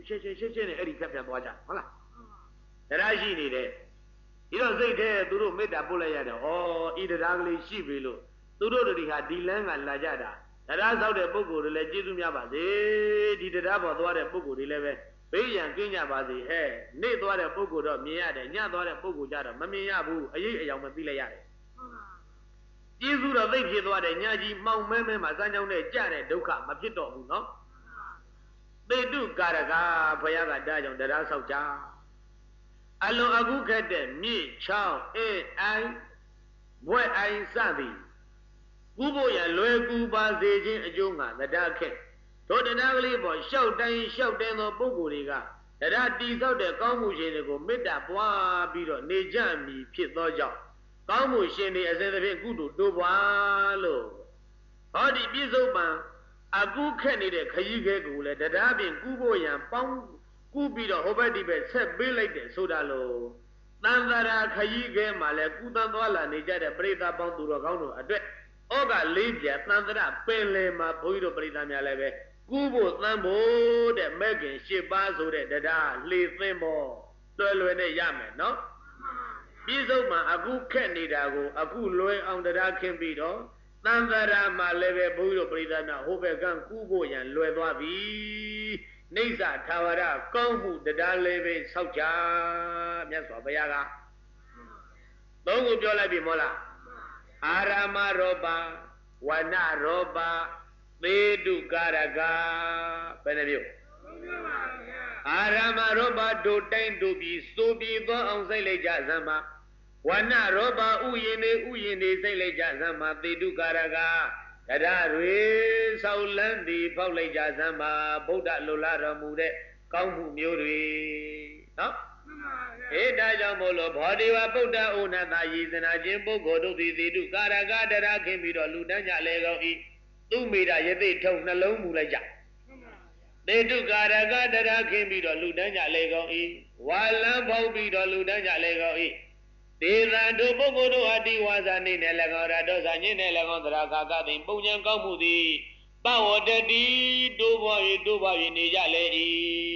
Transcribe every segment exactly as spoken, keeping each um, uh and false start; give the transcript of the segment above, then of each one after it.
ချက်ချက်ချက်ချက်နဲ့အဲ့ဒီဖြတ်ဖြတ်သွားကြဟုတ်လားတရားရှိနေတယ်ဒီတော့စိတ်ထဲသူတို့မေတ္တာပို့လိုက်ရတယ်ဩဤတရားကလေးရှိပြီလို့သူတို့တွေဟာဒီလမ်းကလာကြတာတရားဆောက်တဲ့ပုဂ္ဂိုလ်တွေလည်းကျေးဇူးများပါစေဒီတရားပေါ်သွားတဲ့ပုဂ္ဂိုလ်တွေလည်းပဲဘေးရန်ကင်းကြပါစေဟဲ့နေ့သွားတဲ့ပုဂ္ဂိုလ်တော့မြင်ရတယ်ညသွားတဲ့ပုဂ္ဂိုလ်ကြတော့မမြင်ရဘူးအရေးအယောင်မသိလိုက်ရတယ်ကျေးဇူးတော်သိဖြစ်သွားတယ်ညာကြီးမှောင်မဲမဲမှာစမ်းကြောင်းနဲ့ကြတဲ့ဒုက္ခမဖြစ်တော့ဘူးနော်သေတုကာရကဘုရားကဒါကြောင့်တရားဆောက်ကြအလွန်အခုခက်တဲ့မြစ်ချောင်းအေးအိုင်ဘွဲ့အိုင်စသည်ကူးဖို့ရလွယ်ကူပါစေခြင်းအကျိုးငါတရားခက်တို့တရားကလေးပေါ်လျှောက်တိုင်းလျှောက်တဲ့သောပုဂ္ဂိုလ်တွေကတရားတည်ဆောက်တဲ့ကောင်းမှုရှင်တွေကိုမေတ္တာပွားပြီးတော့နေကြမည်ဖြစ်သောကြောင့်ကောင်းမှုရှင်တွေအစဉ်တစ်ဖြင့်ကုသိုလ်တိုးပွားလို့ဟောဒီပြစ္ဆုတ်ပံအခုခက်နေတဲ့ခရီးခဲကိုလည်းတရားဖြင့်ကူးဖို့ရန်ပေါင်းကူးပြီးတော့ဟိုဘက်ဒီဘက်ဆက်ပေးလိုက်တယ်ဆိုတာလို့သံဃာခရီးခဲမှာလည်းကုသသွားလာနေကြတဲ့ပရိသတ်ပေါင်းသူတော်ကောင်းတို့အတွက်ဩကလေးပြသံဃာပင်လေမှာဘုန်းကြီးတို့ပရိသတ်များလည်းပဲကူးဖို့သံဖို့တဲ့မဲ့ခင်ရှစ်ပါးဆိုတဲ့တရားလှေသင်းပေါ်လွယ်လွယ်နဲ့ရမယ်နော်ပြစ္ဆုတ်မှာအခုခက်နေတာကိုအခုလွယ်အောင်တရားခင်းပြီးတော့သံဃာမှာလည်းပဲဘုန်းကြီးတို့ပရိသတ်များဟိုဘက်ကကူးဖို့ရန်လွယ်သွားပြီနိစ္စထာဝရကောင်းမှုတရားလေးပဲဆောက်ကြမြတ်စွာဘုရားကသုံးခုပြောလိုက်ပြီမို့လားအာရမရောပဝနရောပသေတုကာရကဘယ်နှမျိုးအာရမရောပတို့တိုင်းတို့ပြီးစိုးပြီးသောအောင်စိတ်လိုက်ကြစမ်းပါဝနရောပဥယျင်နေဥယျင်နေစိတ်လိုက်ကြစမ်းပါသေတုကာရကတရားတွေဆောက်လန်းသည်ပေါက်လိုက်ကြစမ်းပါဗုဒ္ဓလိုလားတော်မူတဲ့ကောင်းမှုမျိုးတွေနော်အေးဒါကြောင့်မို့လို့ဘောဓိဝဗုဒ္ဓဩနတယေသနာခြင်းပုဂ္ဂိုလ်တို့သည်သေတုကာရကတရားခင်းပြီးတော့လူတန်းကြလေကောင်းဤသူမိတာယသိထုံနှလုံးမူလိုက်ကြသေတုကာရကတရားခင်းပြီးတော့လူတန်းကြလေကောင်းဤဝါလန်းပေါက်ပြီးတော့လူတန်းကြလေကောင်းဤဒေသတို့ပုဂ္ဂိုလ်တို့အတိဝါစာနေနဲ့၎င်းရတောစာညင်းနဲ့၎င်းသရခါကသိပုံဉဏ်ကောင်းမှုသည်ပဝတ္တိတိုးပွား၍တိုးပွား၍နေကြလေ၏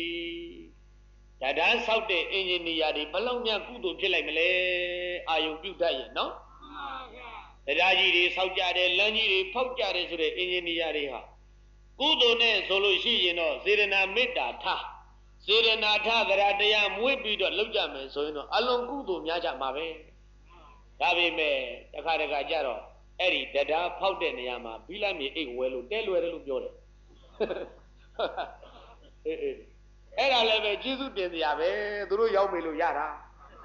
တရားဆောက်တဲ့အင်ဂျင်နီယာတွေဘလောက်များကုသိုလ်ဖြစ်လိုက်မလဲအာယုံပြုတတ်ရဲ့နော်တရားကြီးတွေဆောက်ကြတယ်လမ်းကြီးတွေဖောက်ကြတယ်ဆိုတဲ့အင်ဂျင်နီယာတွေဟာကုသိုလ်နဲ့ဆိုလို့ရှိရင်တော့စေရနာမေတ္တာထားစေရနာထသရတရားမွေးပြီးတော့လောက်ကြမယ်ဆိုရင်တော့အလွန်ကုသိုလ်များကြမှာပဲဒါပေမဲ့တခါတခါကြတော့အဲ့ဒီတရားဖောက်တဲ့နေရာမှာဘိလမြေအိတ်ဝဲလို့တဲလွယ်တယ်လို့ပြောတယ်အေးအေးအဲ့ဒါလည်းပဲကျေးဇူးတင်စရာပဲသူတို့ရောက်ပြီလို့ရတာ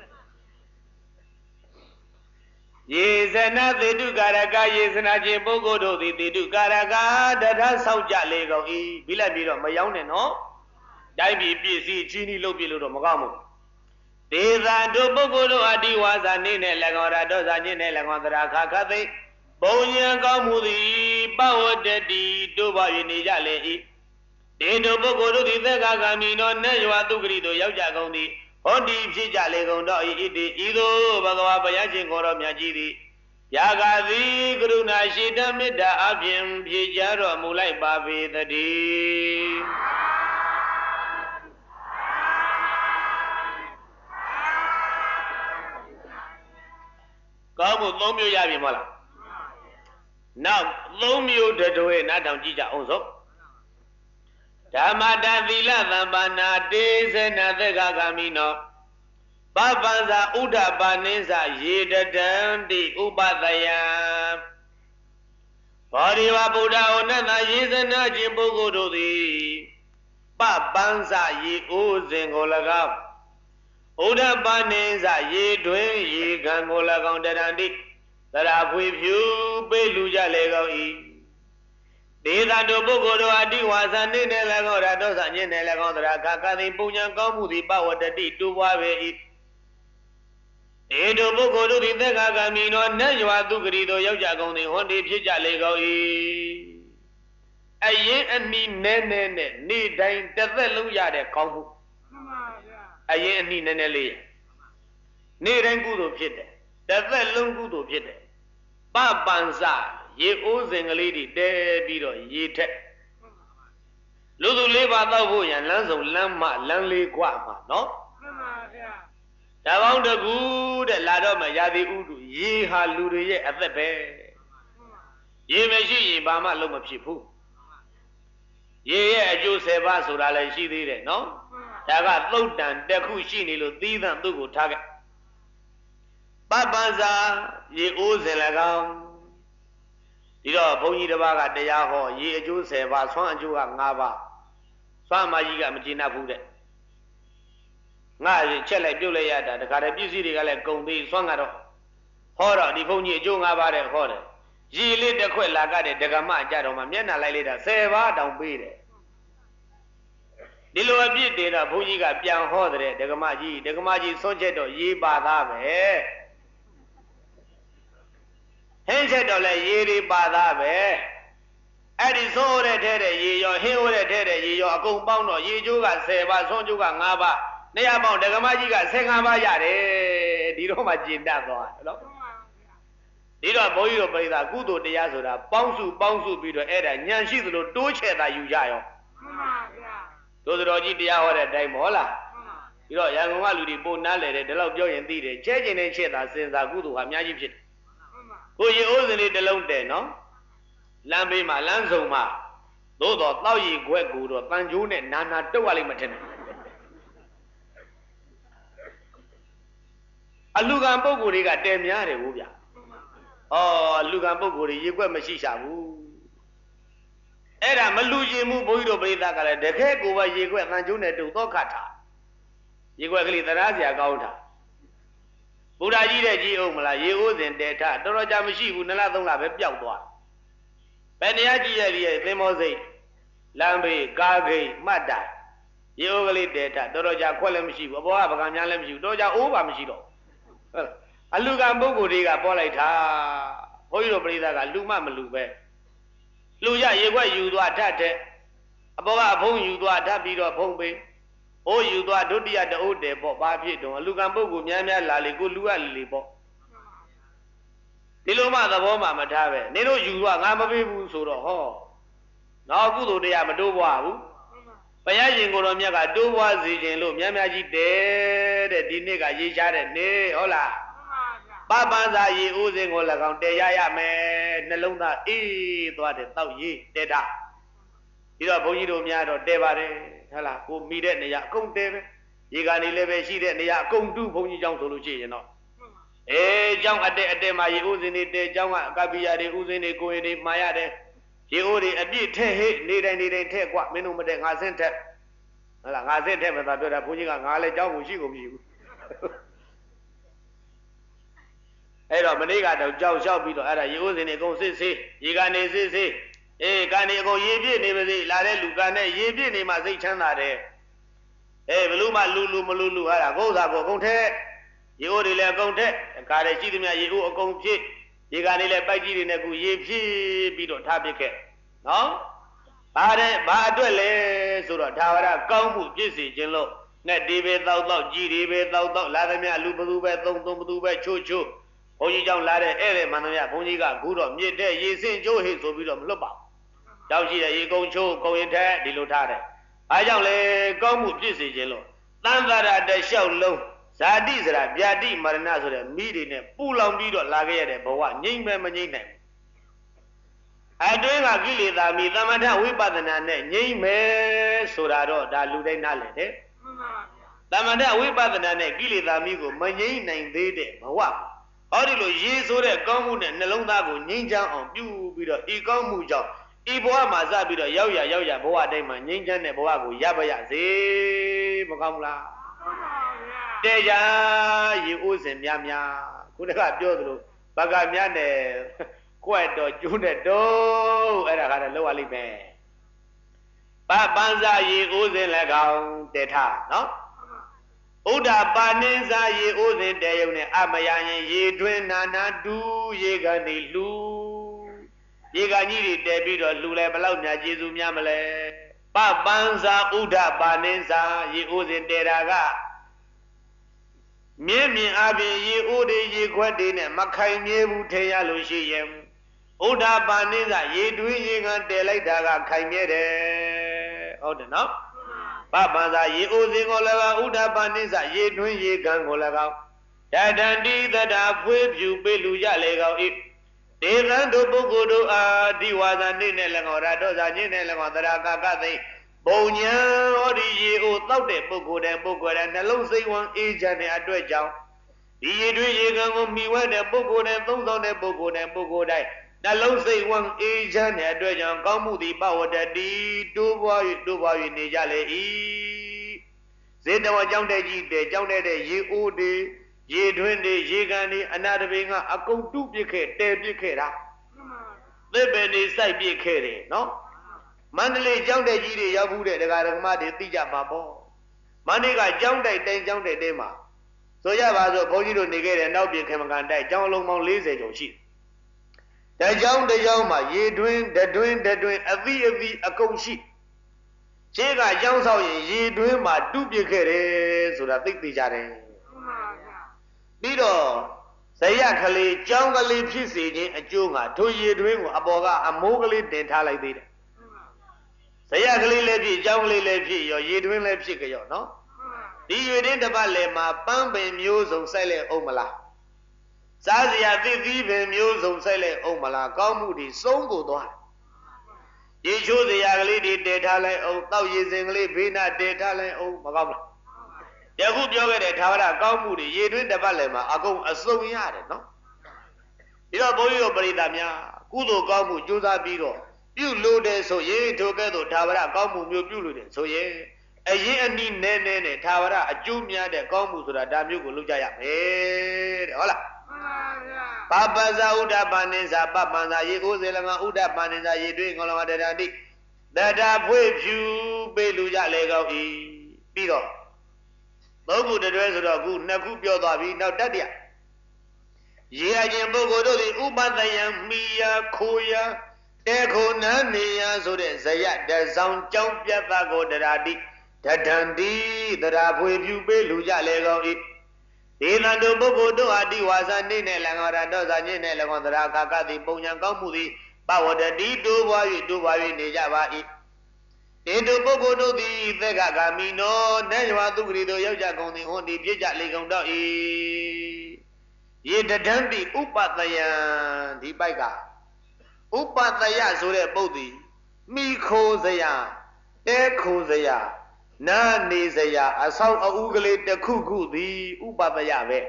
ယေဇနသေတုကာရကယေဇနာခြင်းပုဂ္ဂိုလ်တို့သည်သေတုကာရကတရားဆောက်ကြလေကုန်၏ဘိလမြေတော့မရောက်နဲ့နော်တိုင်းပြည်ပြည့်စည်ချင်းဤလုပ်ပြလို့တော့မကောင်းဘူးဒေသတို့ပုဂ္ဂိုလ်တို့အတိဝါစာနေနဲ့၎င်းရတောစာညင်းနဲ့၎င်းသရာခါခသိပုံဉဏ်ကောင်းမှုသည်ပဝတ္တိတို့ပါ၍နေကြလေ၏ဒေတို့ပုဂ္ဂိုလ်တို့သည်သက္ကာဂာမိနောနတ်ရွာသူဂရိတို့ရောက်ကြကုန်သည်ဟောဒီဖြစ်ကြလေကုန်တော့ဤတိဤသို့ဘဂဝါဘုရားရှင်ကိုတော်မြတ်ကြီးသည်ယာဂသည်ကရုဏာရှိတမေတ္တာအပြင်ဖြေကြတော်မူလိုက်ပါပေတည်းကောင်းမှုသုံးမျိုးရပြီမဟုတ်လားနောက်သုံးမျိုးတတွေနားထောင်ကြည့်ကြအောင်စို့ဓမ္မတသီလသံပါဏာတေဇနသက္ကဂာမိနောပပံဇာဥဒ္ဓပါနိသယေတတံတိဥပတယံဘောဓိဝဗုဒ္ဓဩနတယေဇနာခြင်းပုဂ္ဂိုလ်တို့သည်ပပံဇာယေအိုးစဉ်ကို၎င်းဥဒ္ဓပါနိသရေတွင်ရေခံကို၎င်းတရံတိသရာဖွေဖြူပေးလူကြလေကောင်း၏ဒေသတို့ပုဂ္ဂိုလ်တို့အတိဝါစာနေနဲ့၎င်းရတောစာညင်းနဲ့၎င်းသရာခါကသိပုံဉဏ်ကောင်းမှုသည်ပဝတ္တိတူပွားပေ၏ဒေတို့ပုဂ္ဂိုလ်တို့သည်သက္ကာဂာမိနောနတ်ရွာသူဂရီတို့ရောက်ကြကုန်သည်ဟွန်ဒီဖြစ်ကြလေကောင်း၏အရင်အနိနဲနဲနဲ့နေတိုင်းတစ်သက်လုံးရတဲ့ကောင်းမှုမှန်ပါဗျာအရင်အနိနဲနဲလေးနေတိုင်းကုသိုလ်ဖြစ်တယ်တစ်သက်လုံးကုသိုလ်ဖြစ်တယ်ပပံစရေအိုးစဉ်ကလေးတွေတဲပြီးတော့ရေထက်လူသူလေးပါတော့ဖို့ရန်လမ်းစုံလမ်းမလမ်းလေးกว่าမှာနော်မှန်ပါဗျာတပေါင်းတကူတဲ့လာတော့မှရာသီဥတုရေဟာလူတွေရဲ့အသက်ပဲရေမရှိရင်ဘာမှလုံးမဖြစ်ဘူးရေရဲ့အကျိုးဆယ်ပါးဆိုတာလည်းရှိသေးတယ်နော်ဒါကသုတ်တန်တစ်ခုရှိနေလို့သီးသန့်သူ့ကိုထားခဲ့ပပန်စာရေအိုးစင်၎င်းဒီတော့ဘုန်းကြီးတစ်ပါးကတရားဟောရေအကျိုးဆယ်ပါးဆွမ်းအကျိုးက၅ပါးဆွမ်းမကြီးကမကျေနပ်ဘူးတဲ့ငါချက်လိုက်ပြုတ်လိုက်ရတာတခါတည်းပစ္စည်းတွေကလည်းကုန်သေးဆွမ်းကတော့ဟောတော့ဒီဘုန်းကြီးအကျိုး၅ပါးတဲ့ဟောတယ်ရေလေးတစ်ခွက်လာကတဲ့ဒကမကြတော့မှမျက်နှာလိုက်လိုက်တာဆယ်ပါးတောင်ပေးတယ်ဒီလိုအပြစ်တွေတော့ဘုန်းကြီးကပြန်ဟောတဲ့ဒကမကြီးဒကမကြီးဆွန့်ချက်တော့ရေပါသားပဲဟင်းချက်တော့လဲရေတွေပါသားပဲအဲ့ဒီသိုးတဲ့ထဲတဲ့ရေရောဟင်းဟိုတဲ့ထဲတဲ့ရေရောအကုန်ပေါင်းတော့ရေကျိုးကဆယ်ပါးဆွန့်ကျိုးက၅ပါးနေရာပေါင်းဒကမကြီးကဆယ်၅ပါးရတယ်ဒီတော့မှကျင်တတ်သွားတယ်နော်ဒီတော့ဘုန်းကြီးတို့ပြိဿကုသိုလ်တရားဆိုတာပေါင်းစုပေါင်းစုပြီးတော့အဲ့ဒါဉာဏ်ရှိသလိုတိုးချဲ့တာယူကြရောမှန်ပါဗျာတို့တော်ကြီးတရားဟောတဲ့အတိုင်းမဟုတ်လားမှန်ပါပြီးတော့ရန်ကုန်ကလူတွေပိုနားလဲတယ်ဒီလောက်ပြောရင်သိတယ်ချဲ့ကျင်တဲ့ချဲ့တာစဉ်းစားကုသိုလ်ဟာအများကြီးဖြစ်တယ်မှန်ပါကိုရေအိုးစင်လေးတစ်လုံးတဲ့နော်လမ်းဘေးမှာလမ်းစုံမှာသို့တော့တောက်ရီခွက်ကိုတော့တန်ကြိုးနဲ့နာနာတုတ်ရလိမ့်မထင်ဘူးအလူကံပုဂ္ဂိုလ်တွေကတဲများတယ်ဟုတ်ဗျာဩလူကံပုဂ္ဂိုလ်တွေရေခွက်မရှိရှာဘူးအဲ့ဒါမလူကျင်မှုဘုန်းကြီးတို့ပြိဿကလည်းတခဲကိုပဲရေခွက်တန်ကျိုးနဲ့တုတ်တော့ခတ်တာရေခွက်ကလေးသရားစရာကောင်းတာဘုရားကြီးတဲ့ကြီးအောင်မလားရေအိုးစဉ်တဲထတော်တော်ကြာမရှိဘူးနှစ်လသုံးလပဲပျောက်သွားဘယ်တရားကြီးရဲ့လေးသင်္ဘောစိတ်လမ်းဘေးကားဂိတ်မှတ်တာရေအိုးကလေးတဲထတော်တော်ကြာခွက်လည်းမရှိဘူးအပေါ်ကပကံများလည်းမရှိဘူးတော်ကြာအိုးပါမရှိတော့အလူကံပုဂ္ဂိုလ်တွေကပေါ်လိုက်တာဘုန်းကြီးတို့ပြိဿကလူမမလူပဲလူရရေခွက်ယူသွားတတ်တဲ့အပေါ်ကအဖုံးယူသွားတတ်ပြီးတော့ဖုံးပေးအိုးယူသွားဒုတိယတအိုးတယ်ပေါ့ဘာဖြစ်တော့အလူကံပုဂ္ဂိုလ်များများလာလေကိုလူကလေလေပေါ့ဒီလိုမှသဘောမှမထားပဲနေတို့ယူသွားငါမပေးဘူးဆိုတော့ဟောနောက်ကုသိုလ်တရားမတိုးပွားဘူးဘုရားရှင်ကိုတော်မြတ်ကတိုးပွားစေခြင်းလို့များများကြီးတဲတဲ့ဒီနေ့ကရေးချတဲ့နေဟုတ်လားပပန်းစာရေဦးစင်ကို၎င်းတဲရရမယ်နှလုံးသားအေးသွားတယ်တောက်ရေးတဲတာဒီတော့ဘုန်းကြီးတို့များတော့တဲပါတယ်ဟုတ်လားကိုမိတဲ့နေရာအကုန်တဲပဲရေကနေလည်းပဲရှိတဲ့နေရာအကုန်တူးဘုန်းကြီးเจ้าဆိုလို့ရှိရင်တော့အေးเจ้าအတဲအတဲမှာရေဦးစင်တွေတဲเจ้าကအကပိယတွေဦးစင်တွေကိုရင်တွေမှာရတယ်ရေဦးတွေအပြည့်ထဲဟိနေတိုင်းနေတိုင်းထဲกว่าမင်းတို့မတဲငါစင်းထက်ဟုတ်လားငါစင်းထက်ပဲသာပြောတာဘုန်းကြီးကငါလည်းเจ้าကိုရှိကုန်ပြီဘူးအဲ့တော့မနေ့ကတော့ကြောက်လျှောက်ပြီးတော့အဲ့ဒါရေဦးစင်တွေအကုန်စစ်ဆေးရေကနေစစ်ဆေးအေးကနေအကုန်ရေပြည့်နေပါစေလာတဲ့လူကနဲ့ရေပြည့်နေမှစိတ်ချမ်းသာတယ်အေးဘလို့မှလူလူမလူလူဟာတာကိုယ်စားကိုအကုန်ထဲရေဦးတွေလည်းအကုန်ထဲကားတွေရှိသမျှရေဦးအကုန်ဖြည့်ရေကနေလည်းပိုက်ကြီးတွေနဲ့ကူရေဖြည့်ပြီးတော့ထားပစ်ခဲ့နော်ဘာတဲ့ဘာအတွက်လဲဆိုတော့ဒါဝရကောင်းမှုပြည့်စေခြင်းလို့နဲ့ဒီပဲတောက်တောက်ကြီးတွေပဲတောက်တောက်လာသမျှလူဘသူပဲသုံးသုံးဘသူပဲချိုးချိုးဘုန်းကြီးကြောင့်လာတဲ့ဧည့်သည်မန္တမယဘုန်းကြီးကအခုတော့မြစ်တဲ့ရေစင်ကျိုးဟိဆိုပြီးတော့မလွတ်ပါဘူး။တောက်ရှိတဲ့ရေကုန်းချိုးကုန်းရင်ထက်ဒီလိုထားတယ်။အားကြောင့်လေကောင်းမှုပြည့်စေခြင်းလို့သံဃာရတလျှောက်လုံးဇာတိစရာဗျာတိမရဏဆိုတဲ့မိတွေနဲ့ပူလောင်ပြီးတော့လာခဲ့ရတဲ့ဘဝငြိမ့်မဲ့မငြိမ့်နိုင်ဘူး။အတွင်းကကိလေသာမိသမထဝိပဿနာနဲ့ငြိမ့်မယ်ဆိုတာတော့ဒါလူတိုင်းနားလည်တယ်။သမထဝိပဿနာနဲ့ကိလေသာမိကိုမငြိမ့်နိုင်သေးတဲ့ဘဝဟောဒီလိုရေဆိုတဲ့ကောင်းမှုနဲ့နှလုံးသားကိုငြိမ်းချမ်းအောင်ပြုပြီးတော့ဤကောင်းမှုကြောင့်ဤဘဝမှာစပြီးတော့ရောက်ရရောက်ရဘဝတိုင်းမှာငြိမ်းချမ်းတဲ့ဘဝကိုရပါရစေမကောင်းဘူးလားမှန်ပါဗျာတေချာရေအိုးစင်များများခုနကပြောသလိုဘကများနဲ့ကွက်တော့ကျိုးတဲ့တော့အဲ့ဒါကလည်းလောက်ရလိမ့်မယ်ပပန်းစာရေအိုးစင်လည်းကောင်းတေထနော်ဥဒ္ဓပါဏိစာရေအိုးစဉ်တဲယုံနဲ့အမယရင်ရေတွင်နာနာတူရေကနေလူရေကကြီးတွေတဲပြီးတော့လူလဲဘလောက်များကျေစုများမလဲပပန်းစာဥဒ္ဓပါဏိစာရေအိုးစဉ်တဲတာကမြင်းမြင်အပြင်ရေအိုးတွေရေခွက်တွေနဲ့မခိုင်မြဲဘူးထင်ရလို့ရှိရင်ဥဒ္ဓပါဏိစာရေတွင်ရေကတဲလိုက်တာကခိုင်မြဲတယ်ဟုတ်တယ်နော်ပပန်သာရေအိုစဉ်ကို၎င်းဥဒ္ဓပနိစ္စရေတွင်းရေကံကို၎င်းတတန္တိတတာဖွေးဖြူပေးလူကြလေကောင်းဤဒေသံတို့ပုဂ္ဂိုလ်တို့အာဒီဝါဒနေနဲ့၎င်းရတောဇာညင်းနဲ့၎င်းတရာကကသိပုံညာဟောဒီရေအိုတောက်တဲ့ပုဂ္ဂိုလ်တဲ့ပုဂ္ဂိုလ်တဲ့နှလုံးစိတ်ဝမ်းအေးချမ်းတဲ့အတွက်ကြောင့်ဒီရေတွင်းရေကံကိုမိဝဲတဲ့ပုဂ္ဂိုလ်တဲ့သုံးဆောင်တဲ့ပုဂ္ဂိုလ်တဲ့ပုဂ္ဂိုလ်တိုင်းနှလုံးစိတ်ဝမ်းအေးချမ်းတဲ့အတွက်ကြောင့်ကောင်းမှုသည်ပဝတ္တတိတိုးပွား၍တိုးပွား၍နေကြလေ၏ဇေတဝကြောင့်တဲ့ကြီးတဲ့ကြောင့်တဲ့ရေအိုတွေရေတွင်းတွေရေကန်တွေအနာတပင်ကအကုန်တုပစ်ခဲ့တဲပစ်ခဲ့တာသစ်ပင်တွေစိုက်ပစ်ခဲ့တယ်နော်မန္တလေးကြောင့်တဲ့ကြီးတွေရောက်ဘူးတဲ့ဒကာဒကမတွေသိကြမှာပေါ့မန္တလေးကကြောင့်တိုက်တိုင်းကြောင့်တိုက်တိုင်းမှာဆိုရပါစို့ဘုန်းကြီးတို့နေခဲ့တဲ့နောက်ပြင်ခေမကန်တိုက်ကြောင့်လုံးပေါင်း၄၀ကျော်ရှိတယ်တကြောင်တကြောင်မှာရေတွင်းတတွင်းတတွင်းအသီးအသီးအကုန်ရှိရှေးကကြောင်းဆောင်ရင်ရေတွင်းမှာတုပစ်ခဲ့တယ်ဆိုတာသိသိကြတယ်ပြီးတော့ဇယကလေးကြောင်းကလေးဖြစ်စေခြင်းအကျိုးကထိုရေတွင်းကိုအပေါ်ကအမိုးကလေးတင်ထားလိုက်သေးတယ်ဇယကလေးလည်းဖြစ်ကြောင်းကလေးလည်းဖြစ်ရောရေတွင်းလည်းဖြစ်ကြရောနော်ဒီရေတွင်းတစ်ပတ်လည်းမှာပန်းပင်မျိုးစုံစိုက်လဲအောင်မလားစားစရာသစ်သီးပင်မျိုးစုံစိုက်လဲအောင်မလားကောင်းမှုတွေစုံကိုသွားရေချိုးစရာကလေးတွေတည်ထားလိုက်အောင်တောက်ရည်စင်ကလေးဘေးနာတည်ထားလိုက်အောင်မကောင်းလားယခုပြောခဲ့တဲ့သာဝရကောင်းမှုတွေရေတွင်းတစ်ပတ်လည်းမှာအကုန်အစုံရတယ်နော်ဒီတော့ဘုန်းကြီးတို့ပရိသတ်များကုသိုလ်ကောင်းမှုကြိုးစားပြီးတော့ပြုလို့တဲ့ဆိုရင်ထိုကဲ့သို့သာဝရကောင်းမှုမျိုးပြုလို့တဲ့ဆိုရင်အရင်အနည်းနဲ့နဲ့နဲ့သာဝရအကျိုးများတဲ့ကောင်းမှုဆိုတာဒါမျိုးကိုလုပ်ကြရမယ်တဲ့ဟုတ်လားပပဇာဥဒ္ဒပနိဇာပပန်ဇာရေကိုစေလငါဥဒ္ဒပနိဇာရေတွေငေါလဝတ္တတိတတာဖွေဖြူပေးလူကြလေကောင်းဤပြီးတော့သုံးခုတတွဲဆိုတော့ခုနှစ်ခုပြောသွားပြီနောက်တတ္တရရေအချင်းပုဂ္ဂိုလ်တို့သည်ဥပဒယံမိယာခိုယာတေခိုနန်းနေယဆိုတဲ့ဇယတဆောင်ကြောင်းပြတ်သားကိုတရာတိတထံတိတရာဖွေဖြူပေးလူကြလေကောင်းဤဒေသတုပုဂ္ဂိုလ်တို့အတိဝါစာနေနဲ့လံဃာရတောဇာညင်းနဲ့လံဃာတရာကာကတိပုံညာကောင်းမှုသည်ပဝတ္တတိတိုးပွား၍တိုးပွား၍နေကြပါ၏တေတုပုဂ္ဂိုလ်တို့သည်သက်ကဂာမိနောနေရွာသူဂရီတို့ရောက်ကြကုန်သည်ဟွန်ဒီပြည့်ကြလေကုန်တော့၏ယေတတံတိဥပတယံဒီပိုက်ကဥပတယဆိုတဲ့ပုဒ်သည်မိခိုစရာတဲခိုစရာနာနေစရာအဆောင်အဦးကလေးတစ်ခုခုသည်ဥပတယပဲ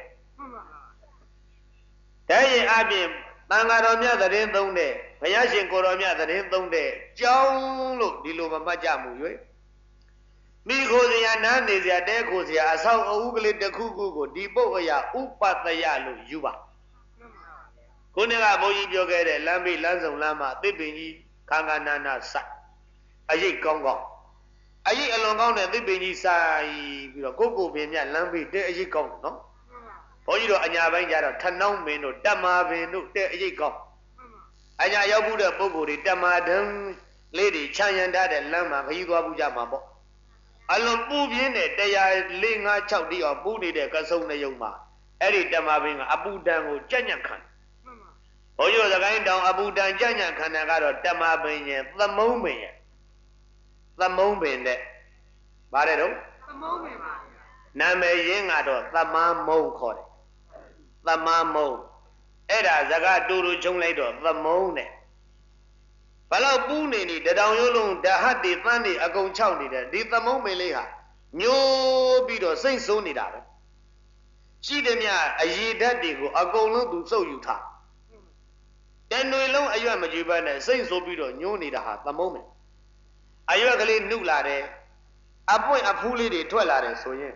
တဲ့ရင်အပြင်တန်ဃာတော်မြတ်သတင်းသုံးတဲ့ဘုရားရှင်ကိုတော်မြတ်သတင်းသုံးတဲ့ကြောင်းလို့ဒီလိုမမှတ်ကြမှု၍မိခိုစရာနားနေစရာတဲခိုစရာအဆောင်အဦးကလေးတစ်ခုခုကိုဒီပုတ်အရာဥပတယလို့ယူပါခုနကဘုန်းကြီးပြောခဲ့တဲ့လမ်းမေးလမ်းဆောင်လမ်းမှာသစ်ပင်ကြီးခါခါနာနာစိုက်အရိပ်ကောင်းကောင်းအရိပ်အလွန်ကောင်းတဲ့သစ်ပင်ကြီးစိုက်ပြီးတော့ကိုကိုပင်မြလမ်းမေးတဲ့အရိပ်ကောင်းတယ်နော်ဘုန်းကြီးတို့အညာပိုင်းကျတော့ထနှောင်းပင်တို့တမာပင်တို့တဲ့အရိပ်ကောင်းအညာရောက်ဘူးတဲ့ပုဂ္ဂိုလ်တွေတမာတန်းလေးတွေခြံရံထားတဲ့လမ်းမှာခရီးသွားဘူးကြမှာပေါ့အလွန်ပူပြင်းတဲ့တရားလေးငါး၆တိအောင်ပူနေတဲ့ကစုံတဲ့ယုံမှာအဲ့ဒီတမာပင်ကအပူတန်ကိုကြက်ညက်ခံဘုန်းကြီးတို့သခိုင်းတောင်အပူတန်ကြက်ညက်ခံတာကတော့တမာပင်ရဲ့သမုံပင်ရဲ့သမုံပင်တဲ့ဗါတဲ့တော့သမုံပင်ပါနာမည်ရင်းကတော့သမမုံခေါ်တယ်သမမုံအဲ့ဒါဇကတူတူချုံလိုက်တော့သမုံတဲ့ဘလောက်ပူးနေနေတတောင်ရိုးလုံးဓာတ်တွေသန်းတွေအကုန်ခြောက်နေတယ်ဒီသမုံပင်လေးဟာညိုးပြီးတော့စိတ်ဆိုးနေတာပဲရှိတယ်မြအရည်ဓာတ်တွေကိုအကုန်လုံးသူစုပ်ယူထားတဏွေလုံးအရွက်မကြွေးပါနဲ့စိတ်ဆိုးပြီးတော့ညိုးနေတာဟာသမုံပင်အရွက်ကလေးနှုတ်လာတယ်အပွင့်အဖူးလေးတွေထွက်လာတယ်ဆိုရင်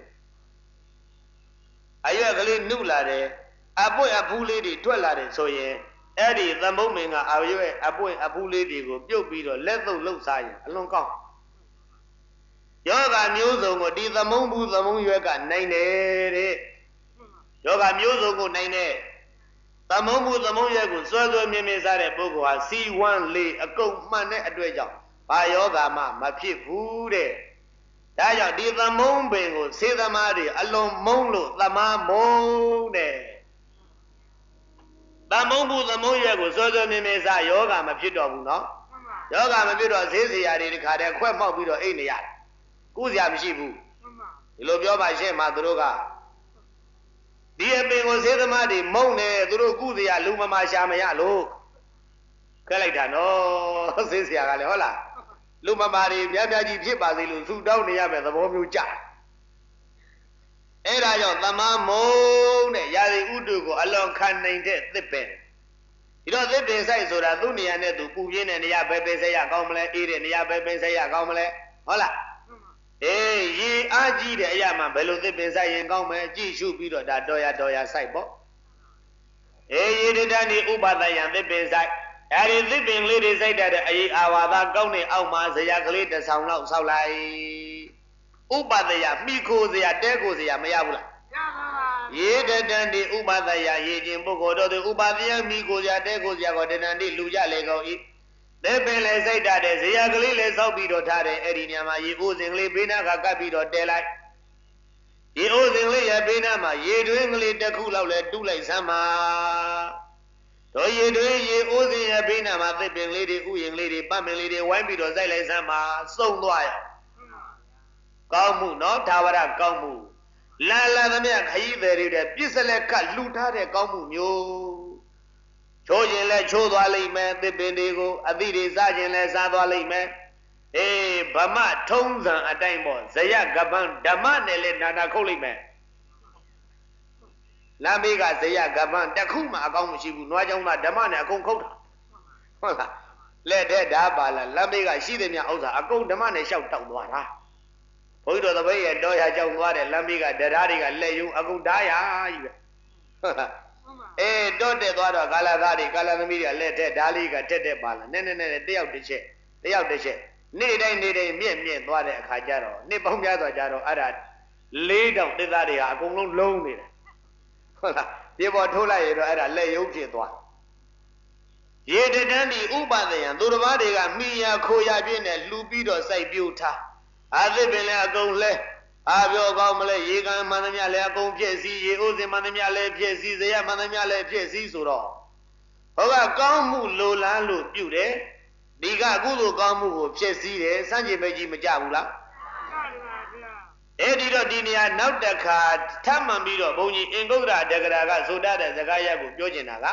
အရွက်ကလေးနှုတ်လာတယ်အပွင့်အဖူးလေးတွေထွက်လာတယ်ဆိုရင်အဲ့ဒီသမုံပင်ကအရွက်အပွင့်အဖူးလေးတွေကိုပြုတ်ပြီးတော့လက်သုံးလှုပ်စားရင်အလွန်ကောင်းယောဂမျိုးစုံကိုဒီသမုံဘူးသမုံရွက်ကနိုင်တယ်တဲ့ယောဂမျိုးစုံကိုနိုင်တဲ့သမုံဘူးသမုံရွက်ကိုစွဲစွဲမြဲမြဲစားတဲ့ပုဂ္ဂိုလ်ဟာစီဝမ်းလေးအကုန်မှန်တဲ့အတွက်ကြောင့်ဘာယောဂမှမဖြစ်ဘူးတဲ့ဒါကြောင့်ဒီသမုံပင်ကိုစေသမားတွေအလွန်မုန်းလို့သမားမုန်းတဲ့သမုံဘူးသမုံရွက်ကိုစွဲစွဲမြဲမြဲစားယောဂမဖြစ်တော့ဘူးနော်ယောဂမပြတော့ဈေးစရာတွေတခါတည်းခွက်မောက်ပြီးတော့အိတ်နေရတယ်ကုစရာမရှိဘူးဒီလိုပြောပါရှင်းမှာသူတို့ကဒီအပင်ကိုဈေးသမားတွေမုံနေသူတို့ကုစရာလူမမာရှာမရလို့ခက်လိုက်တာနော်ဈေးစရာကလည်းဟုတ်လားလူမမာတွေများများကြီးဖြစ်ပါစေလို့သူတောင်းနေရမယ်သဘောမျိုးကြအဲ့ဒါကြောင့်သမားမုံတဲ့ရာဇီဥတုကိုအလွန်ခံနိုင်တဲ့သစ်ပင်ဒီတော့သစ်ပင်ဆိုင်ဆိုတာသူ့နေရာနဲ့သူပူပြင်းတဲ့နေရာပဲပင်ဆိုင်ရကောင်းမလဲအေးတဲ့နေရာပဲပင်ဆိုင်ရကောင်းမလဲဟုတ်လားအေးရေအားကြီးတဲ့အရာမှဘယ်လိုသစ်ပင်ဆိုင်ရင်ကောင်းမယ်ကြည့်ရှုပြီးတော့ဒါတော်ရတော်ရဆိုင်ပေါ့အေးရေတတန်ဒီဥပါဒယံသစ်ပင်ဆိုင်အဲဒီသစ်ပင်လေးတွေစိုက်တဲ့အရေးအာဝါဒကောင်းတဲ့အောက်မှာဇရာကလေးတစ်ဆောင်လောက်ဆောက်လိုက်ဥပဒယမိခိုဇရာတဲကိုဇရာမရဘူးလားရပါပါရေတတန်ဒီဥပဒယရေခြင်းပုဂ္ဂိုလ်တို့သည်ဥပဒယမိခိုဇရာတဲကိုဇရာကိုတတန်ဒီလူကြလေကုန်၏သစ်ပင်လေးစိုက်တဲ့ဇရာကလေးလေးဆောက်ပြီးတော့ထားတယ်အဲ့ဒီနေရာမှာရေအိုးစင်ကလေးဘေးနားကကပ်ပြီးတော့တဲလိုက်ရေအိုးစင်လေးရဲ့ဘေးနားမှာရေတွင်းကလေးတစ်ခုလောက်လဲတူးလိုက်စမ်းပါတို့ရေတွင်းရေအိုးစင်ရဲ့ဘေးနားမှာသစ်ပင်လေးတွေဥယျာဉ်လေးတွေပတ်ပင်လေးတွေဝိုင်းပြီးတော့စိုက်လိုက်စမ်းပါစုံသွားရကောင်းမှုနော်သာဝရကောင်းမှုလာလာသမျှခရီးသည်တွေတဲ့ပြစ်စလက်ကလှူထားတဲ့ကောင်းမှုမျိုးချိုးခြင်းလဲချိုးသွားလိမ့်မယ်သစ်ပင်တွေကိုအသီးတွေစားခြင်းလဲစားသွားလိမ့်မယ်အေးဗမထုံးစံအတိုင်းပေါ့ဇယကပန်းဓမ္မနဲ့လဲနာနာခုတ်လိမ့်မယ်လမ်းဘေးကဇယကပန်းတစ်ခုမှအကောင်းမရှိဘူးနွားကြောင်သားဓမ္မနဲ့အကုန်ခုတ်တာဟုတ်လားလက်တဲ့ဓာပါလားလမ်းဘေးကရှိတဲ့မြဥစ္စာအကုန်ဓမ္မနဲ့ရှောက်တောက်သွားတာဘုန်းကြီးတို့တပည့်ရဲ့တော်ရကြောင်သွားတဲ့လမ်းဘေးကတရားတွေကလက်ယုံအကုန်ဓာရကြီးပဲဟုတ်လားအေးတောတက်သွားတော့ကာလသားတွေကာလသမီးတွေကလက်တဲ့ဓာလေးကတက်တက်ပါလားနဲ့နဲ့နဲ့တယောက်တစ်ချက်တယောက်တစ်ချက်နေ့တိုင်းနေ့တိုင်းမြင့်မြင့်သွားတဲ့အခါကျတော့နှစ်ပေါင်းများစွာကြတော့အဲ့ဒါလေးတောင်တစ်သားတွေကအကုန်လုံးလုံးနေတယ်ဟုတ်လားဒီပေါ်ထိုးလိုက်ရတော့အဲ့ဒါလက်ယုံဖြစ်သွားရေတတန်းဒီဥပဒယံသူတစ်ပါးတွေကမိယာခိုရပြင်းနဲ့လှူပြီးတော့စိုက်ပြိုးထားအာသစ်ပင်လည်းအကုန်လဲအာပြောကောင်းမလဲရေကန်မှန်သမျှလည်းအကုန်ဖြစ်စီရေအိုးစင်မှန်သမျှလည်းဖြစ်စီဇရမှန်သမျှလည်းဖြစ်စီဆိုတော့ဟောကကောင်းမှုလိုလားလို့ပြုတယ်ဒီကကုသိုလ်ကောင်းမှုကိုဖြစ်စီတယ်စမ်းကြင်ပဲကြီးမကြဘူးလားအဲ့ဒီတော့ဒီနေရာနောက်တစ်ခါထပ်မှန်ပြီးတော့ဘုန်းကြီးအင်္ဂုတ္တရတက္ကရာကဆိုတတ်တဲ့စကားရပ်ကိုပြောချင်တာက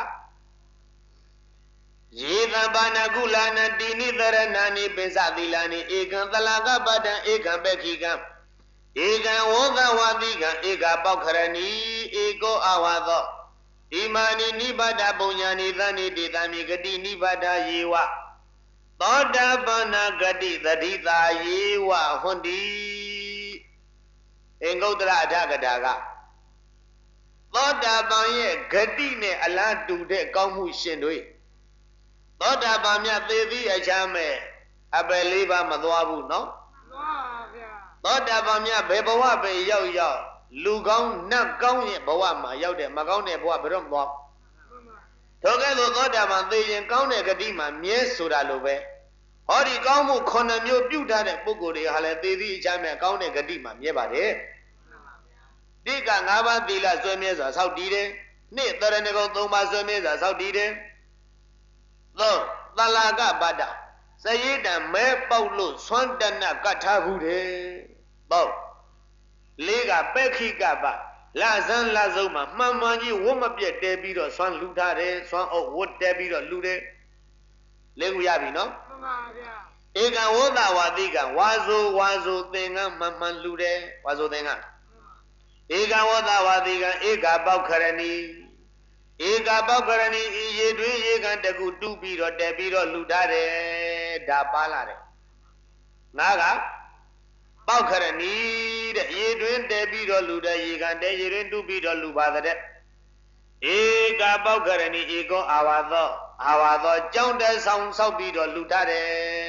ယေသဗ္ဗနာကုလနာတိနိသရဏာနိပိစသီလာနိဧကံသလာကပတံဧကံပက္ခိကံဧကံဝောသဝတိကံဧကပောက္ခရဏီဧကောအဝါသောဣမာနိနိဗ္ဗာဒပုံညာနိသနိတေတမိဂတိနိဗ္ဗာဒယေဝသောတာပန္နဂတိသတိတာယေဝဟွန်တိအင်္ဂုတ္တရအထကတာကသောတာပန်ရဲ့ဂတိနဲ့အလားတူတဲ့ကောင်းမှုရှင်တွေသောတာပန်မြတ်သေသည်အချမ်းမဲ့အပယ်လေးပါးမသွားဘူးနော်မှန်ပါဗျာသောတာပန်မြတ်ဘယ်ဘဝပဲရောက်ရောက်လူကောင်းနတ်ကောင်းရဲ့ဘဝမှာရောက်တဲ့မကောင်းတဲ့ဘဝဘယ်တော့မသွားထိုကဲ့သို့သောတာပန်သေရင်ကောင်းတဲ့ဂတိမှာမြဲဆိုတာလိုပဲဟောဒီကောင်းမှုခုနှစ်မျိုးပြုထားတဲ့ပုဂ္ဂိုလ်တွေဟာလည်းသေသည်အချမ်းမဲ့ကောင်းတဲ့ဂတိမှာမြဲပါတယ်တိကငါးပါးသီလဆွေးမြဲစွာဆောက်တည်တယ်နှစ်သရဏဂုံသုံးပါးဆွေးမြဲစွာဆောက်တည်တယ်သုံးသလာကပတ္တစရိတံမဲပေါက်လို့ဆွမ်းတနကတ်ထားဘူးတယ်သုံးလေးကပက္ခိကပလဇန်လစုံမှာမှန်မှန်ကြီးဝတ်မပြတ်တဲပြီးတော့ဆွမ်းလူထားတယ်ဆွမ်းအုပ်ဝတ်တဲပြီးတော့လူတယ်လေးခုရပြီနော်မှန်ပါဗျာဧကံဝသဝတိကံဝါဇိုဝါဇိုသင်္ကန်းမှန်မှန်လူတယ်ဝါဇိုသင်္ကန်းဧကံဝသဝတိကံဧကပောက္ခရဏီဧကပောက္ခရဏီဤရေတွင်ရေကန်တကူတူးပြီးတော့တက်ပြီးတော့လူထားတယ်ဒါပါလာတယ်ငါကပောက္ခရဏီတဲ့ရေတွင်တက်ပြီးတော့လူတဲ့ရေကန်တဲရေတွင်တူးပြီးတော့လူပါတဲ့ဧကပောက္ခရဏီဧကောအာဝါသောအာဝါသောကြောင်းတဲဆောင်ဆောက်ပြီးတော့လူထားတယ်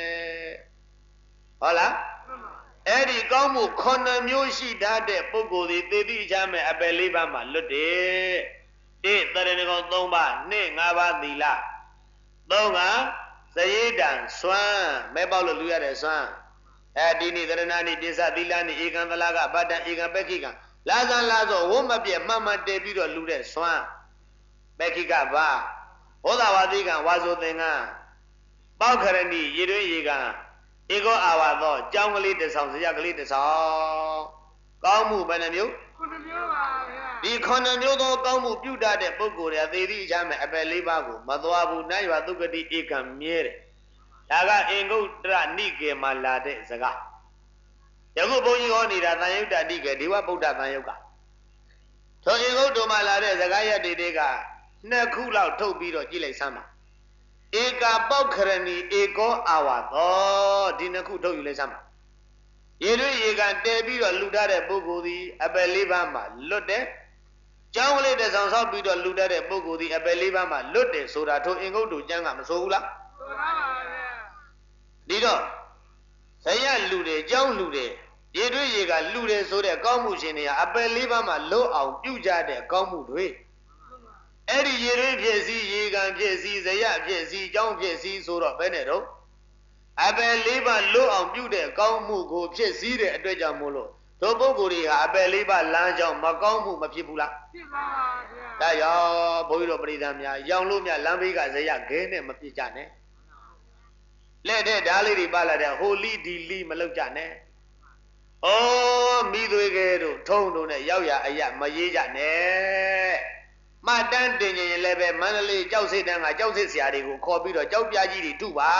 ဟုတ်လားအဲ့ဒီကောင်းမှုခုနှစ်မျိုးရှိတတ်တဲ့ပုဂ္ဂိုလ်ဒီသေတိချမ်းမဲ့အပယ်လေးပါးမှာလွတ်တယ်တိသရဏဂုံသုံးပါးနှစ်ငါးပါးသီလသုံးကစရိတံစွမ်းမဲပေါက်လို့လူရတဲ့စွမ်းအဲဒီနိသရဏနိပိစသီလနိဧကံသလာကပတ္တံဧကံပက္ခိကံလာဇန်လာဆိုဝုမပြက်မှန်မှန်တည်ပြီးတော့လူတဲ့စွမ်းပက္ခိကပါဟောတာဝတိကံဝါဇုသင်္ကန်းပေါခရဏီရေတွင်းရေကန်ဧကောအာဝါသောကြောင်းကလေးတစ်ဆောင်ဇယကလေးတစ်ဆောင်ကောင်းမှုဘယ်နှမျိုးခုနှစ်မျိုးပါဗျာဒီခုနှစ်မျိုးသောကောင်းမှုပြုတတ်တဲ့ပုဂ္ဂိုလ်တွေသေသည့်အချမ်းမဲ့အပယ်လေးပါးကိုမသွားဘူးနတ်ရွာသုကတိဧကံမြဲတယ်ဒါကအင်္ဂုတ္တရနိကေမှာလာတဲ့စကားယခုဘုန်းကြီးဟောနေတာသံယုတ္တနိကေဒေဝဗုဒ္ဓသံယုတ်ကထိုအင်္ဂုတ္တမှာလာတဲ့စကားရတဲ့တွေကနှစ်ခုလောက်ထုတ်ပြီးတော့ကြည့်လိုက်စမ်းပါဧကပေါခရဏီဧကောအာဝါသောဒီနှစ်ခုထုတ်ယူလိုက်စမ်းပါရေတွေရေကန်တည်ပြီးတော့လူတတ်တဲ့ပုဂ္ဂိုလ်သည်အပယ်လေးပါးမှာလွတ်တယ်ကျောင်းကလေးတစ်ဆောင်ဆောက်ပြီးတော့လူတတ်တဲ့ပုဂ္ဂိုလ်သည်အပယ်လေးပါးမှာလွတ်တယ်ဆိုတာထိုအင်္ဂုတ္တကျမ်းကမဆိုဘူးလားဆိုပါပါဗျာဒီတော့ဇယလူတွေကျောင်းလူတွေရေတွေရေကလူတွေဆိုတဲ့ကောင်းမှုရှင်တွေဟာအပယ်လေးပါးမှာလွတ်အောင်ပြုကြတဲ့ကောင်းမှုတွေအဲ့ဒီရေတွေဖြစ်စီရေကန်ဖြစ်စီဇယဖြစ်စီကျောင်းဖြစ်စီဆိုတော့ဘယ်နဲ့တော့အပယ်လေးပါးလွတ်အောင်ပြုတဲ့ကောင်းမှုကိုဖြစ်စည်းတဲ့အတွက်ကြောင့်မို့လို့တို့ပုဂ္ဂိုလ်တွေဟာအပယ်လေးပါးလမ်းကြောင်းမကောင်းမှုမဖြစ်ဘူးလားဖြစ်ပါပါဗျာဒါကြောင့်ဘုန်းကြီးတို့ပရိသတ်များရောင်လို့များလမ်းဘေးကဇယခဲနဲ့မပြစ်ကြနဲ့လက်တဲ့ဓာလေးတွေပါလာတဲ့ဟိုလီဒီလီမလုပ်ကြနဲ့ဩမိသွေးကဲတို့ထုံတို့နဲ့ရောက်ရအရမရေးကြနဲ့မှတ်တမ်းတင်ရင်လည်းပဲမန္တလေးကြောက်စိတ်တန်းကကြောက်စိတ်ဆရာတွေကိုခေါ်ပြီးတော့ကြောက်ပြကြီးတွေထုပါ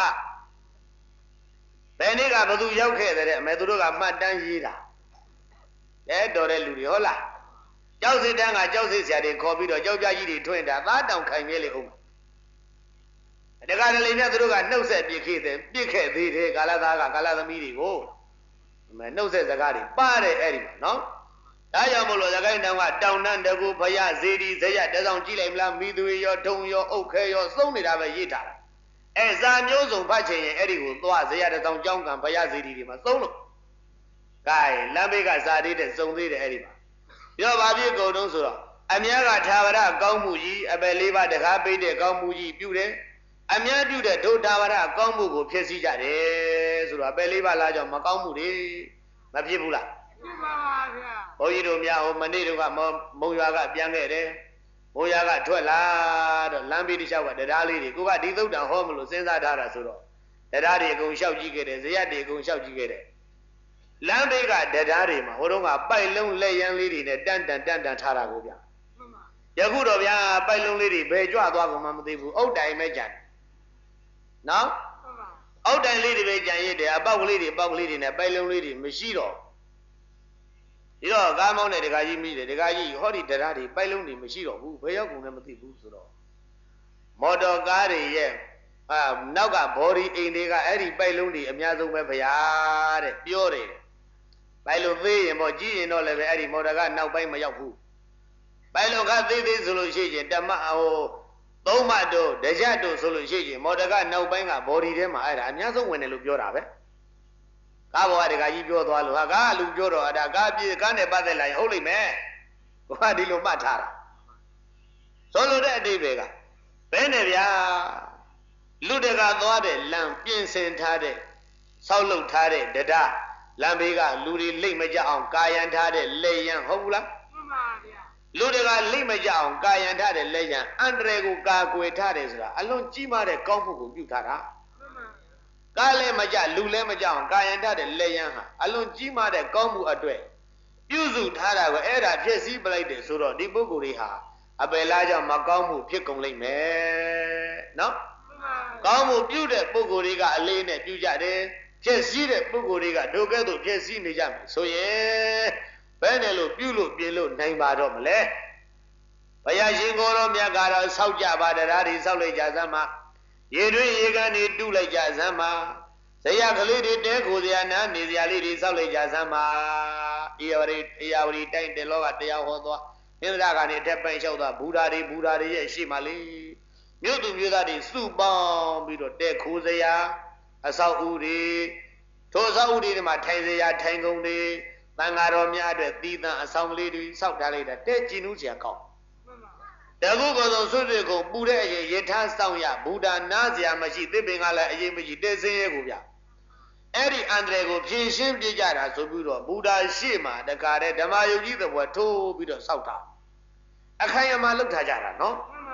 ဘယ်နေ့ကဘသူရောက်ခဲ့တဲ့အမေသူတို့ကမှတ်တမ်းရေးတာအဲတော်တဲ့လူတွေဟုတ်လားကြောက်စိတ်တန်းကကြောက်စိတ်ဆရာတွေခေါ်ပြီးတော့ကြောက်ပြကြီးတွေထွင်တာသားတောင်ခိုင်မြဲလေဦးတခါတလေနဲ့သူတို့ကနှုတ်ဆက်ပြစ်ခဲ့တယ်ပြစ်ခဲ့သေးတယ်ကာလသားကကာလသမီးတွေကိုအမေနှုတ်ဆက်စကားတွေပါတယ်အဲ့ဒီမှာနော်ဒါကြောင့်မို့လို့သခိုင်းတောင်ကတောင်တန်းတကူဖရဇေဒီဇယတဆောင်ကြည့်လိုက်မလားမိသွေရောထုံရောအုတ်ခဲရောစုံနေတာပဲရေးထားတာအဲဇာမျိုးစုံဖတ်ချင်ရင်အဲ့ဒီကိုသွားဇယတဆောင်ကြောင်းကံဖရဇေဒီတွေမှာစုံလို့ကဲလမ်းဘေးကဇာတိတဲ့စုံသေးတယ်အဲ့ဒီမှာပြောပါပြည့်ကုန်တုံးဆိုတော့အများကထာဝရကောင်းမှုကြီးအပယ်လေးပါးတကားပိတ်တဲ့ကောင်းမှုကြီးပြုတယ်အများပြုတဲ့ဒုထာဝရကောင်းမှုကိုဖျက်ဆီးကြတယ်ဆိုတော့အပယ်လေးပါးလားကြောင့်မကောင်းမှုတွေမဖြစ်ဘူးလားဖြစ်ပါပါဗျာဘုန်းကြီးတို့များဟိုမနေ့တုန်းကမုံရွာကပြန်ခဲ့တယ်မုံရွာကထွက်လာတော့လမ်းဘေးတစ်လျှောက်ကတရားလေးတွေကိုကဒီသုတ်တံဟောမလို့စဉ်းစားထားတာဆိုတော့တရားတွေအကုန်လျှောက်ကြည့်ခဲ့တယ်ဇယတ်တွေအကုန်လျှောက်ကြည့်ခဲ့တယ်လမ်းဘေးကတရားတွေမှာဟိုတုန်းကပိုက်လုံးလက်ရန်လေးတွေနဲ့တန်တန်တန်တန်ထားတာကိုဗျာယခုတော့ဗျာပိုက်လုံးလေးတွေဘယ်ကြွသွားကုန်မှမသိဘူးအုတ်တိုင်ပဲကြံနော်အုတ်တိုင်လေးတွေပဲကြံရစ်တယ်အပေါက်ကလေးတွေအပေါက်ကလေးတွေနဲ့ပိုက်လုံးလေးတွေမရှိတော့ဒီတော့ကားမောင်းတဲ့ဒကာကြီးမိတယ်ဒကာကြီးဟောဒီတရားတွေပိုက်လုံးတွေမရှိတော့ဘူးဘယ်ရောက်ကုန်လဲမသိဘူးဆိုတော့မော်တော်ကားတွေရဲ့အာနောက်ကဘော်ဒီအိမ်တွေကအဲ့ဒီပိုက်လုံးတွေအများဆုံးပဲဗျာတဲ့ပြောတယ်ပိုက်လုံးသေးရင်ပေါ့ကြီးရင်တော့လည်းပဲအဲ့ဒီမော်တော်ကနောက်ပိုင်းမရောက်ဘူးပိုက်လုံးကသေးသေးဆိုလို့ရှိရင်တမဟိုသုံးမတို့တကြတို့ဆိုလို့ရှိရင်မော်တော်ကနောက်ပိုင်းကဘော်ဒီထဲမှာအဲ့ဒါအများဆုံးဝင်တယ်လို့ပြောတာပဲကားဘောကဒကာကြီးပြောသွားလို့ဟာကားလူပြောတော့အဲ့ဒါကားပြေကားနဲ့ပတ်သက်လာရင်ဟုတ်လိမ့်မယ်ကိုကဒီလိုမှတ်ထားတာဆိုလို့တဲ့အတိတ်တွေကဘယ်နဲ့ဗျာလူတကာသွားတဲ့လမ်းပြင်ဆင်ထားတဲ့ဆောက်လုပ်ထားတဲ့တရားလမ်းဘေးကလူတွေလိမ့်မကြအောင်ကာယံထားတဲ့လက်ရန်ဟုတ်ဘူးလားမှန်ပါဗျာလူတကာလိမ့်မကြအောင်ကာယံထားတဲ့လက်ရန်အန္တရာယ်ကိုကာကွယ်ထားတယ်ဆိုတာအလွန်ကြီးမားတဲ့ကောင်းမှုကိုပြုထားတာကားလည်းမကြလူလည်းမကြအောင်ကာယံထားတဲ့လက်ရန်ဟာအလွန်ကြီးမားတဲ့ကောင်းမှုအတွက်ပြုစုထားတာကိုအဲ့ဒါဖြစ်စည်းပလိုက်တယ်ဆိုတော့ဒီပုဂ္ဂိုလ်တွေဟာအပယ်လားကြောင့်မကောင်းမှုဖြစ်ကုန်လိမ့်မယ်နော်ကောင်းမှုပြုတဲ့ပုဂ္ဂိုလ်တွေကအလေးနဲ့ပြုကြတယ်ဖြစ်စည်းတဲ့ပုဂ္ဂိုလ်တွေကဒုက္ခတို့ဖြစ်စည်းနေကြမယ်ဆိုရင်ဘယ်နဲ့လို့ပြုလို့ပြင်လို့နိုင်ပါတော့မလဲဘုရားရှင်ကိုယ်တော်မြတ်ကတော့ဆောက်ကြပါတရားတွေဆောက်လိုက်ကြစမ်းပါရေတွင်းရေကန်တွေတူးလိုက်ကြစမ်းပါဇယကလေးတွေတဲခိုစရာနားနေစရာလေးတွေဆောက်လိုက်ကြစမ်းပါအေယဝရီအေယဝရီတိုင်းတယ်လောကတရားဟောသွားမြင်သားကနေအထက်ပိုင်းလျှောက်သွားဘူဓာတွေဘူဓာတွေရဲ့ရှေ့မှာလေမြို့သူမြို့သားတွေစုပေါင်းပြီးတော့တဲခိုစရာအဆောက်အဦတွေထိုအဆောက်အဦတွေမှာထိုင်စရာထိုင်ကုန်တွေသံဃာတော်များအတွက်သီးသန့်အဆောင်လေးတွေဆောက်ထားလိုက်တာတဲကြည်နူးစရာကောင်းတကုကောသောဆွတ်တွေကုန်ပူတဲ့အရင်ရထားဆောင်ရဘူတာနားစရာမရှိသစ်ပင်ကလည်းအရင်မရှိတဲစင်းရဲကိုဗျအဲ့ဒီအန္တရာယ်ကိုဖြည့်ရှင်းပြကြတာဆိုပြီးတော့ဘူတာရှေ့မှာတခါတည်းဓမ္မယုတ်ကြီးသဘောထိုးပြီးတော့စောက်တာအခိုင်အမာလုပ်ထားကြတာနော်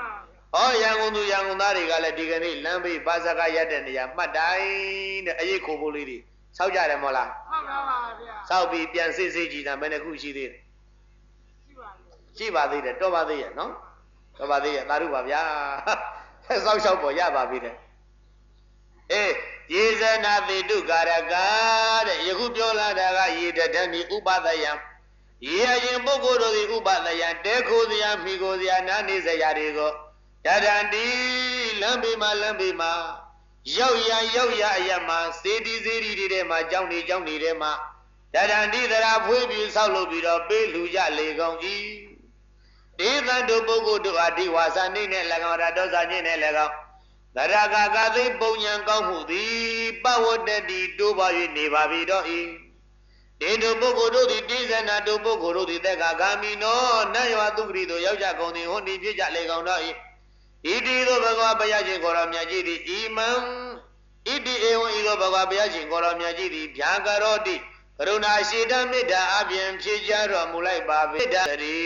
ဩရန်ကုန်သူရန်ကုန်သားတွေကလည်းဒီကနေ့လမ်းဘေးဘာသာကရက်တဲ့နေရာမှတ်တိုင်းတဲ့အရေးခိုးဖို့လေးတွေစောက်ကြတယ်မဟုတ်လားမှန်ပါပါဗျာစောက်ပြီးပြန်စစ်စစ်ကြည့်တာဘယ်နှခုရှိသေးတယ်ရှိပါသေးတယ်တော့ပါသေးရဲ့နော်တော့ပါသေးရဲ့သာဓုပါဗျာစောက်လျှောက်ပေါ်ရပါပြီတဲ့အေးယေဇနာတိတုကာရကတဲ့ယခုပြောလာတာကယေတတမိဥပဒယံရေအရင်ပုဂ္ဂိုလ်တို့သည်ဥပဒယံတဲခိုးစရာမိကိုစရာနာနေစရာတွေကိုတရံတိလမ်းပေမှာလမ်းပေမှာရောက်ရရောက်ရအရမှာစေတီစေတီတွေထဲမှာကြောင်းနေကြောင်းနေထဲမှာတရံတိသရာဖွေးပြီးဆောက်လုပ်ပြီးတော့ပေးလူကြလေကောင်းကြီးဒေသတို့ပုဂ္ဂိုလ်တို့အဒီဝါစာနေနဲ့၎င်းရတောစာညင်းနဲ့၎င်းသရဂကသိပုံညာကောင်းမှုသည်ပဝတ္တတိတိုးပါ၍နေပါပြီတော့ဤဒေတို့ပုဂ္ဂိုလ်တို့သည်တိဇနာတို့ပုဂ္ဂိုလ်တို့သည်တက္ကဂာမိနောနတ်ရွာသူဂရိတို့ရောက်ကြကုန်သည်ဟွန်ဒီဖြစ်ကြလေကောင်းတော့ဤဣတိသောဘဂဝါဘုရားရှင်ကိုရောမြတ်ကြီးသည်ဣမံဣတိဧဝံဤသောဘဂဝါဘုရားရှင်ကိုရောမြတ်ကြီးသည်ဗျာကရောတိကရုဏာရှိတမေတ္တာအပြင်ဖြစ်ကြတော်မူလိုက်ပါပေတ္တိ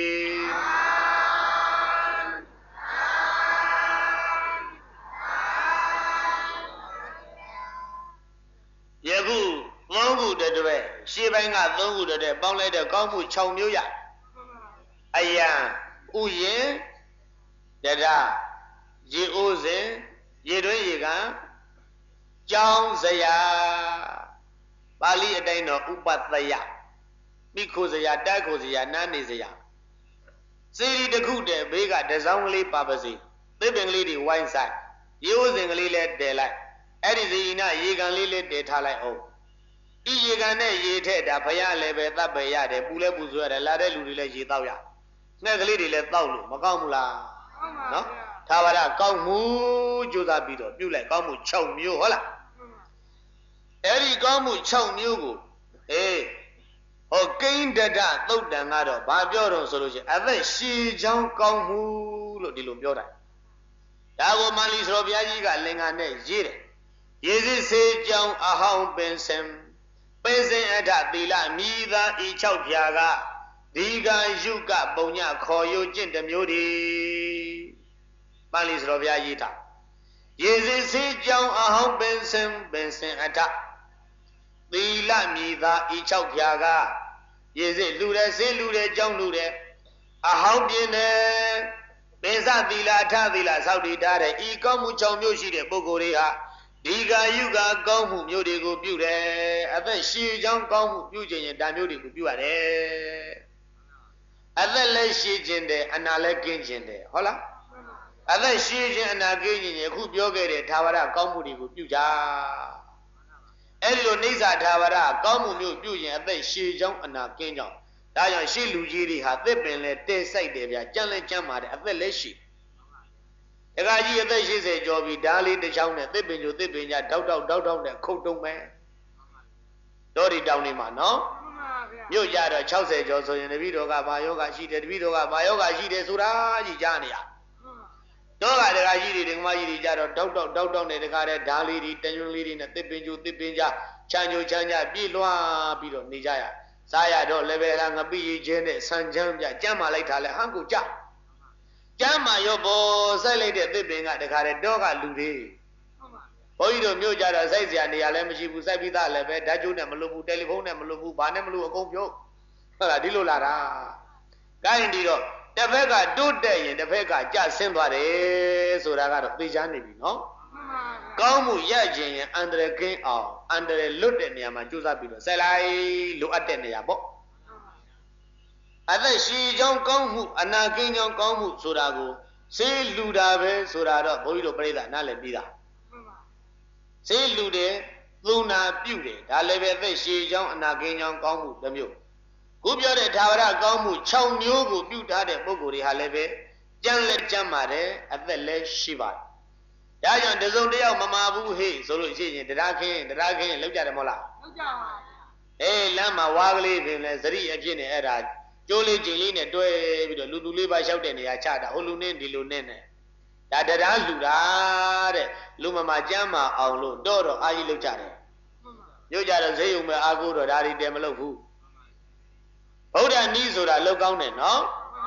ယခုသုံးခုတည်းတည်းရှေးပိုင်းကသုံးခုတည်းတည်းပေါင်းလိုက်တဲ့ကောင်းမှု၆မျိုးရအယံဥယျင်တရရေအိုးစဉ်ရေတွင်းရေကန်ကြောင်းစရာပါဠိအတိုင်းတော့ဥပတယမိခိုစရာတိုက်ခိုစရာနားနေစရာစေရီတစ်ခုတည်းဘေးကတစောင်းကလေးပါပါစေသစ်ပင်ကလေးတွေဝိုင်းဆိုင်ရေအိုးစဉ်ကလေးလည်းတည်လိုက်အဲ့ဒီဇီနာရေကန်လေးလေးတည်ထားလိုက်အောင်ဤရေကန်နဲ့ရေထက်တာဘုရားလည်းပဲသတ်ပဲရတယ်ပူလဲပူဆွဲရတယ်လာတဲ့လူတွေလည်းရေတောက်ရငှက်ကလေးတွေလည်းတောက်လို့မကောင်းဘူးလားနော်သာဝရကောင်းမှုကြိုးစားပြီးတော့ပြုလိုက်ကောင်းမှု၆မျိုးဟုတ်လားအဲ့ဒီကောင်းမှု၆မျိုးကိုအေးဟောကိန်းတတသုတ်တန်ကတော့ဘာပြောတော့ဆိုလို့ရှိရင်အသက်ရှည်ချောင်းကောင်းမှုလို့ဒီလိုပြောတာဒါကိုမန္လိစရောဘုရားကြီးကလင်္ကာနဲ့ရေးတယ်ယေစစ်စေကြောင်းအဟောင်းပင်စင်ပင်စင်အထသီလမိသားဤ၆ဖြာကဒီကယုကပုံညခေါ်ယုကျင့်တမျိုးဒီပန္လိစရောဘုရားရေးတာယေစစ်စေကြောင်းအဟောင်းပင်စင်ပင်စင်အထသီလမိသားဤ၆ဖြာကယေစစ်လူတယ်စေလူတယ်ကြောင်းလူတယ်အဟောင်းပြင်းတယ်ပင်စသီလအထသီလစောက်တည်ထားတဲ့ဤကောင်းမှု၆မျိုးရှိတဲ့ပုဂ္ဂိုလ်တွေဟာဒီကယုကကောင်းမှုမျိုးတွေကိုပြုတယ်အသက်ရှည်ချောင်းကောင်းမှုပြုခြင်းရင်ဒါမျိုးတွေကိုပြုရတယ်အသက်လည်းရှည်ခြင်းတယ်အနာလည်းကင်းခြင်းတယ်ဟုတ်လားအသက်ရှည်ခြင်းအနာကင်းခြင်းရင်အခုပြောခဲ့တဲ့သာဝရကောင်းမှုတွေကိုပြုကြအဲ့ဒီလိုနေစာသာဝရကောင်းမှုမျိုးပြုရင်အသက်ရှည်ချောင်းအနာကင်းကြောင်းဒါကြောင့်ရှေ့လူကြီးတွေဟာသစ်ပင်လဲတဲဆိုင်တယ်ဗျာကြမ်းလဲကြမ်းပါတယ်အသက်လည်းရှည်တခါကြီးအသက်၈၀ကျော်ပြီဓာလေးတစ်ချောင်းနဲ့သစ်ပင်ကျိုသစ်ပင်ကြတောက်တောက်တောက်တောက်နဲ့ခုတ်တုံးမယ်တော်ဒီတောင်းနေမှာနော်မြို့ကြတော့၆၀ကျော်ဆိုရင်တပည့်တော်ကဘာယောဂရှိတယ်တပည့်တော်ကဘာယောဂရှိတယ်ဆိုတာကြီးကြားနေရတော့ကတခါကြီးတွေဒကမကြီးတွေကြတော့တောက်တောက်တောက်တောက်နဲ့တခါတဲ့ဓာလေးတွေတညွန်းလေးတွေနဲ့သစ်ပင်ကျိုသစ်ပင်ကြချမ်းကျိုချမ်းကြပြေးလွှားပြီးတော့နေကြရစားရတော့လည်းပဲလားငပိရချင်းနဲ့ဆန်ချမ်းပြကြမ်းမာလိုက်တာလဲဟန်ကိုကြကျမ်းမာရောပေါ်စိုက်လိုက်တဲ့သစ်ပင်ကတခါတည်းတော့ကလူတွေဘုန်းကြီးတို့မြို့ကြတော့စိုက်စရာနေရာလည်းမရှိဘူးစိုက်ပြီးသားလည်းပဲဓာတ်ကြိုးနဲ့မလုပ်ဘူးတယ်လီဖုန်းနဲ့မလုပ်ဘူးဘာနဲ့မလုပ်အကုန်ပြုတ်ဟုတ်လားဒီလိုလာတာကိုင်းဒီတော့တစ်ဖက်ကတိုးတက်ရင်တစ်ဖက်ကကြဆင်းသွားတယ်ဆိုတာကတော့သိချာနေပြီနော်ကောင်းမှုရခြင်းရင်အန္တရာယ်ကင်းအောင်အန္တရာယ်လွတ်တဲ့နေရာမှာကြိုးစားပြီးတော့ဆက်လိုက်လိုအပ်တဲ့နေရာပေါ့အသက်ရှည်ချောင်းကောင်းမှုအနာကင်းချောင်းကောင်းမှုဆိုတာကိုစေးလူတာပဲဆိုတာတော့ဘုန်းကြီးတို့ပြိဿနားလည်ပြီးသားစေးလူတယ်သုနာပြုတယ်ဒါလည်းပဲအသက်ရှည်ချောင်းအနာကင်းချောင်းကောင်းမှုတစ်မျိုးခုပြောတဲ့သာဝရကောင်းမှု၆မျိုးကိုပြုထားတဲ့ပုဂ္ဂိုလ်တွေဟာလည်းပဲကြမ်းလက်ကြမ်းပါတယ်အသက်လည်းရှိပါတယ်ဒါကြောင့်တစုံတစ်ယောက်မမာဘူးဟေ့ဆိုလို့ရှိရင်တရားခင်းတရားခင်းလောက်ကြတယ်မဟုတ်လားလောက်ကြပါဗျာအေးလမ်းမှာဝါကလေးပင်လဲစရိအဖြစ်နဲ့အဲ့ဒါကျိုးလေးကျင်လေးနဲ့တွဲပြီးတော့လူသူလေးပါလျှောက်တဲ့နေရာချတာဟိုလူနဲ့ဒီလူနဲ့နဲ့ဒါတရားလူတာတဲ့လူမမကျမ်းမာအောင်လို့တော့တော့အာကြီးလောက်ကြတယ်မြို့ကြတော့ဈေးုံပဲအာကိုတော့ဒါတွေတဲမလုပ်ဘူးဗုဒ္ဓနီးဆိုတာလောက်ကောင်းတယ်နော်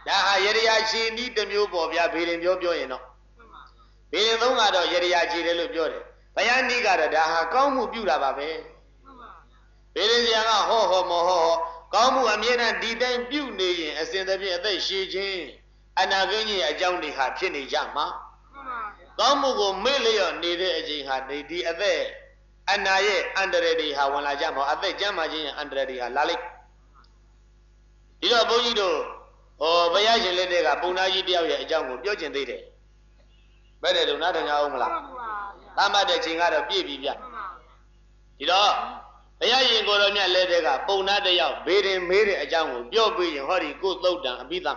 ဒါဟာရရချင်းဤတစ်မျိုးပေါ်ဗျာဘေရင်ပြောပြောရင်တော့ဘေရင်သုံးကတော့ရရချင်းတယ်လို့ပြောတယ်ဘုရားနည်းကတော့ဒါဟာကောင်းမှုပြုတာပါပဲဘေရင်ဆရာကဟောဟောမဟောကောင်းမှုအမြဲတမ်းဒီတိုင်းပြုနေရင်အစဉ်သဖြင့်အသက်ရှည်ခြင်းအနာဂတ်ကြီးအကြောင်းတွေဟာဖြစ်နေကြမှာကောင်းမှုကိုမေ့လျော့နေတဲ့အချိန်ဟာဒီဒီအသက်အနာရဲ့အန္တရာယ်တွေဟာဝင်လာကြမှာအသက်ကျမ်းမာခြင်းရဲ့အန္တရာယ်တွေဟာလာလိမ့်ဒီတော့ဘုန်းကြီးတို့ဟောဘုရားရှင်လက်ထက်ကပုံနာကြီးတယောက်ရဲ့အကြောင်းကိုပြောကျင်သေးတယ်ဘယ်တဲ့လို့နားထောင်ကြအောင်မလားသာမတ်တဲ့ချိန်ကတော့ပြည့်ပြီဗျဒီတော့ဘုရားရှင်ကိုယ်တော်မြတ်လက်ထက်ကပုံနာတယောက်ဘေးရင်မေးတဲ့အကြောင်းကိုပြောပြီးရင်ဟောဒီကိုသုတ်တံအပိသမ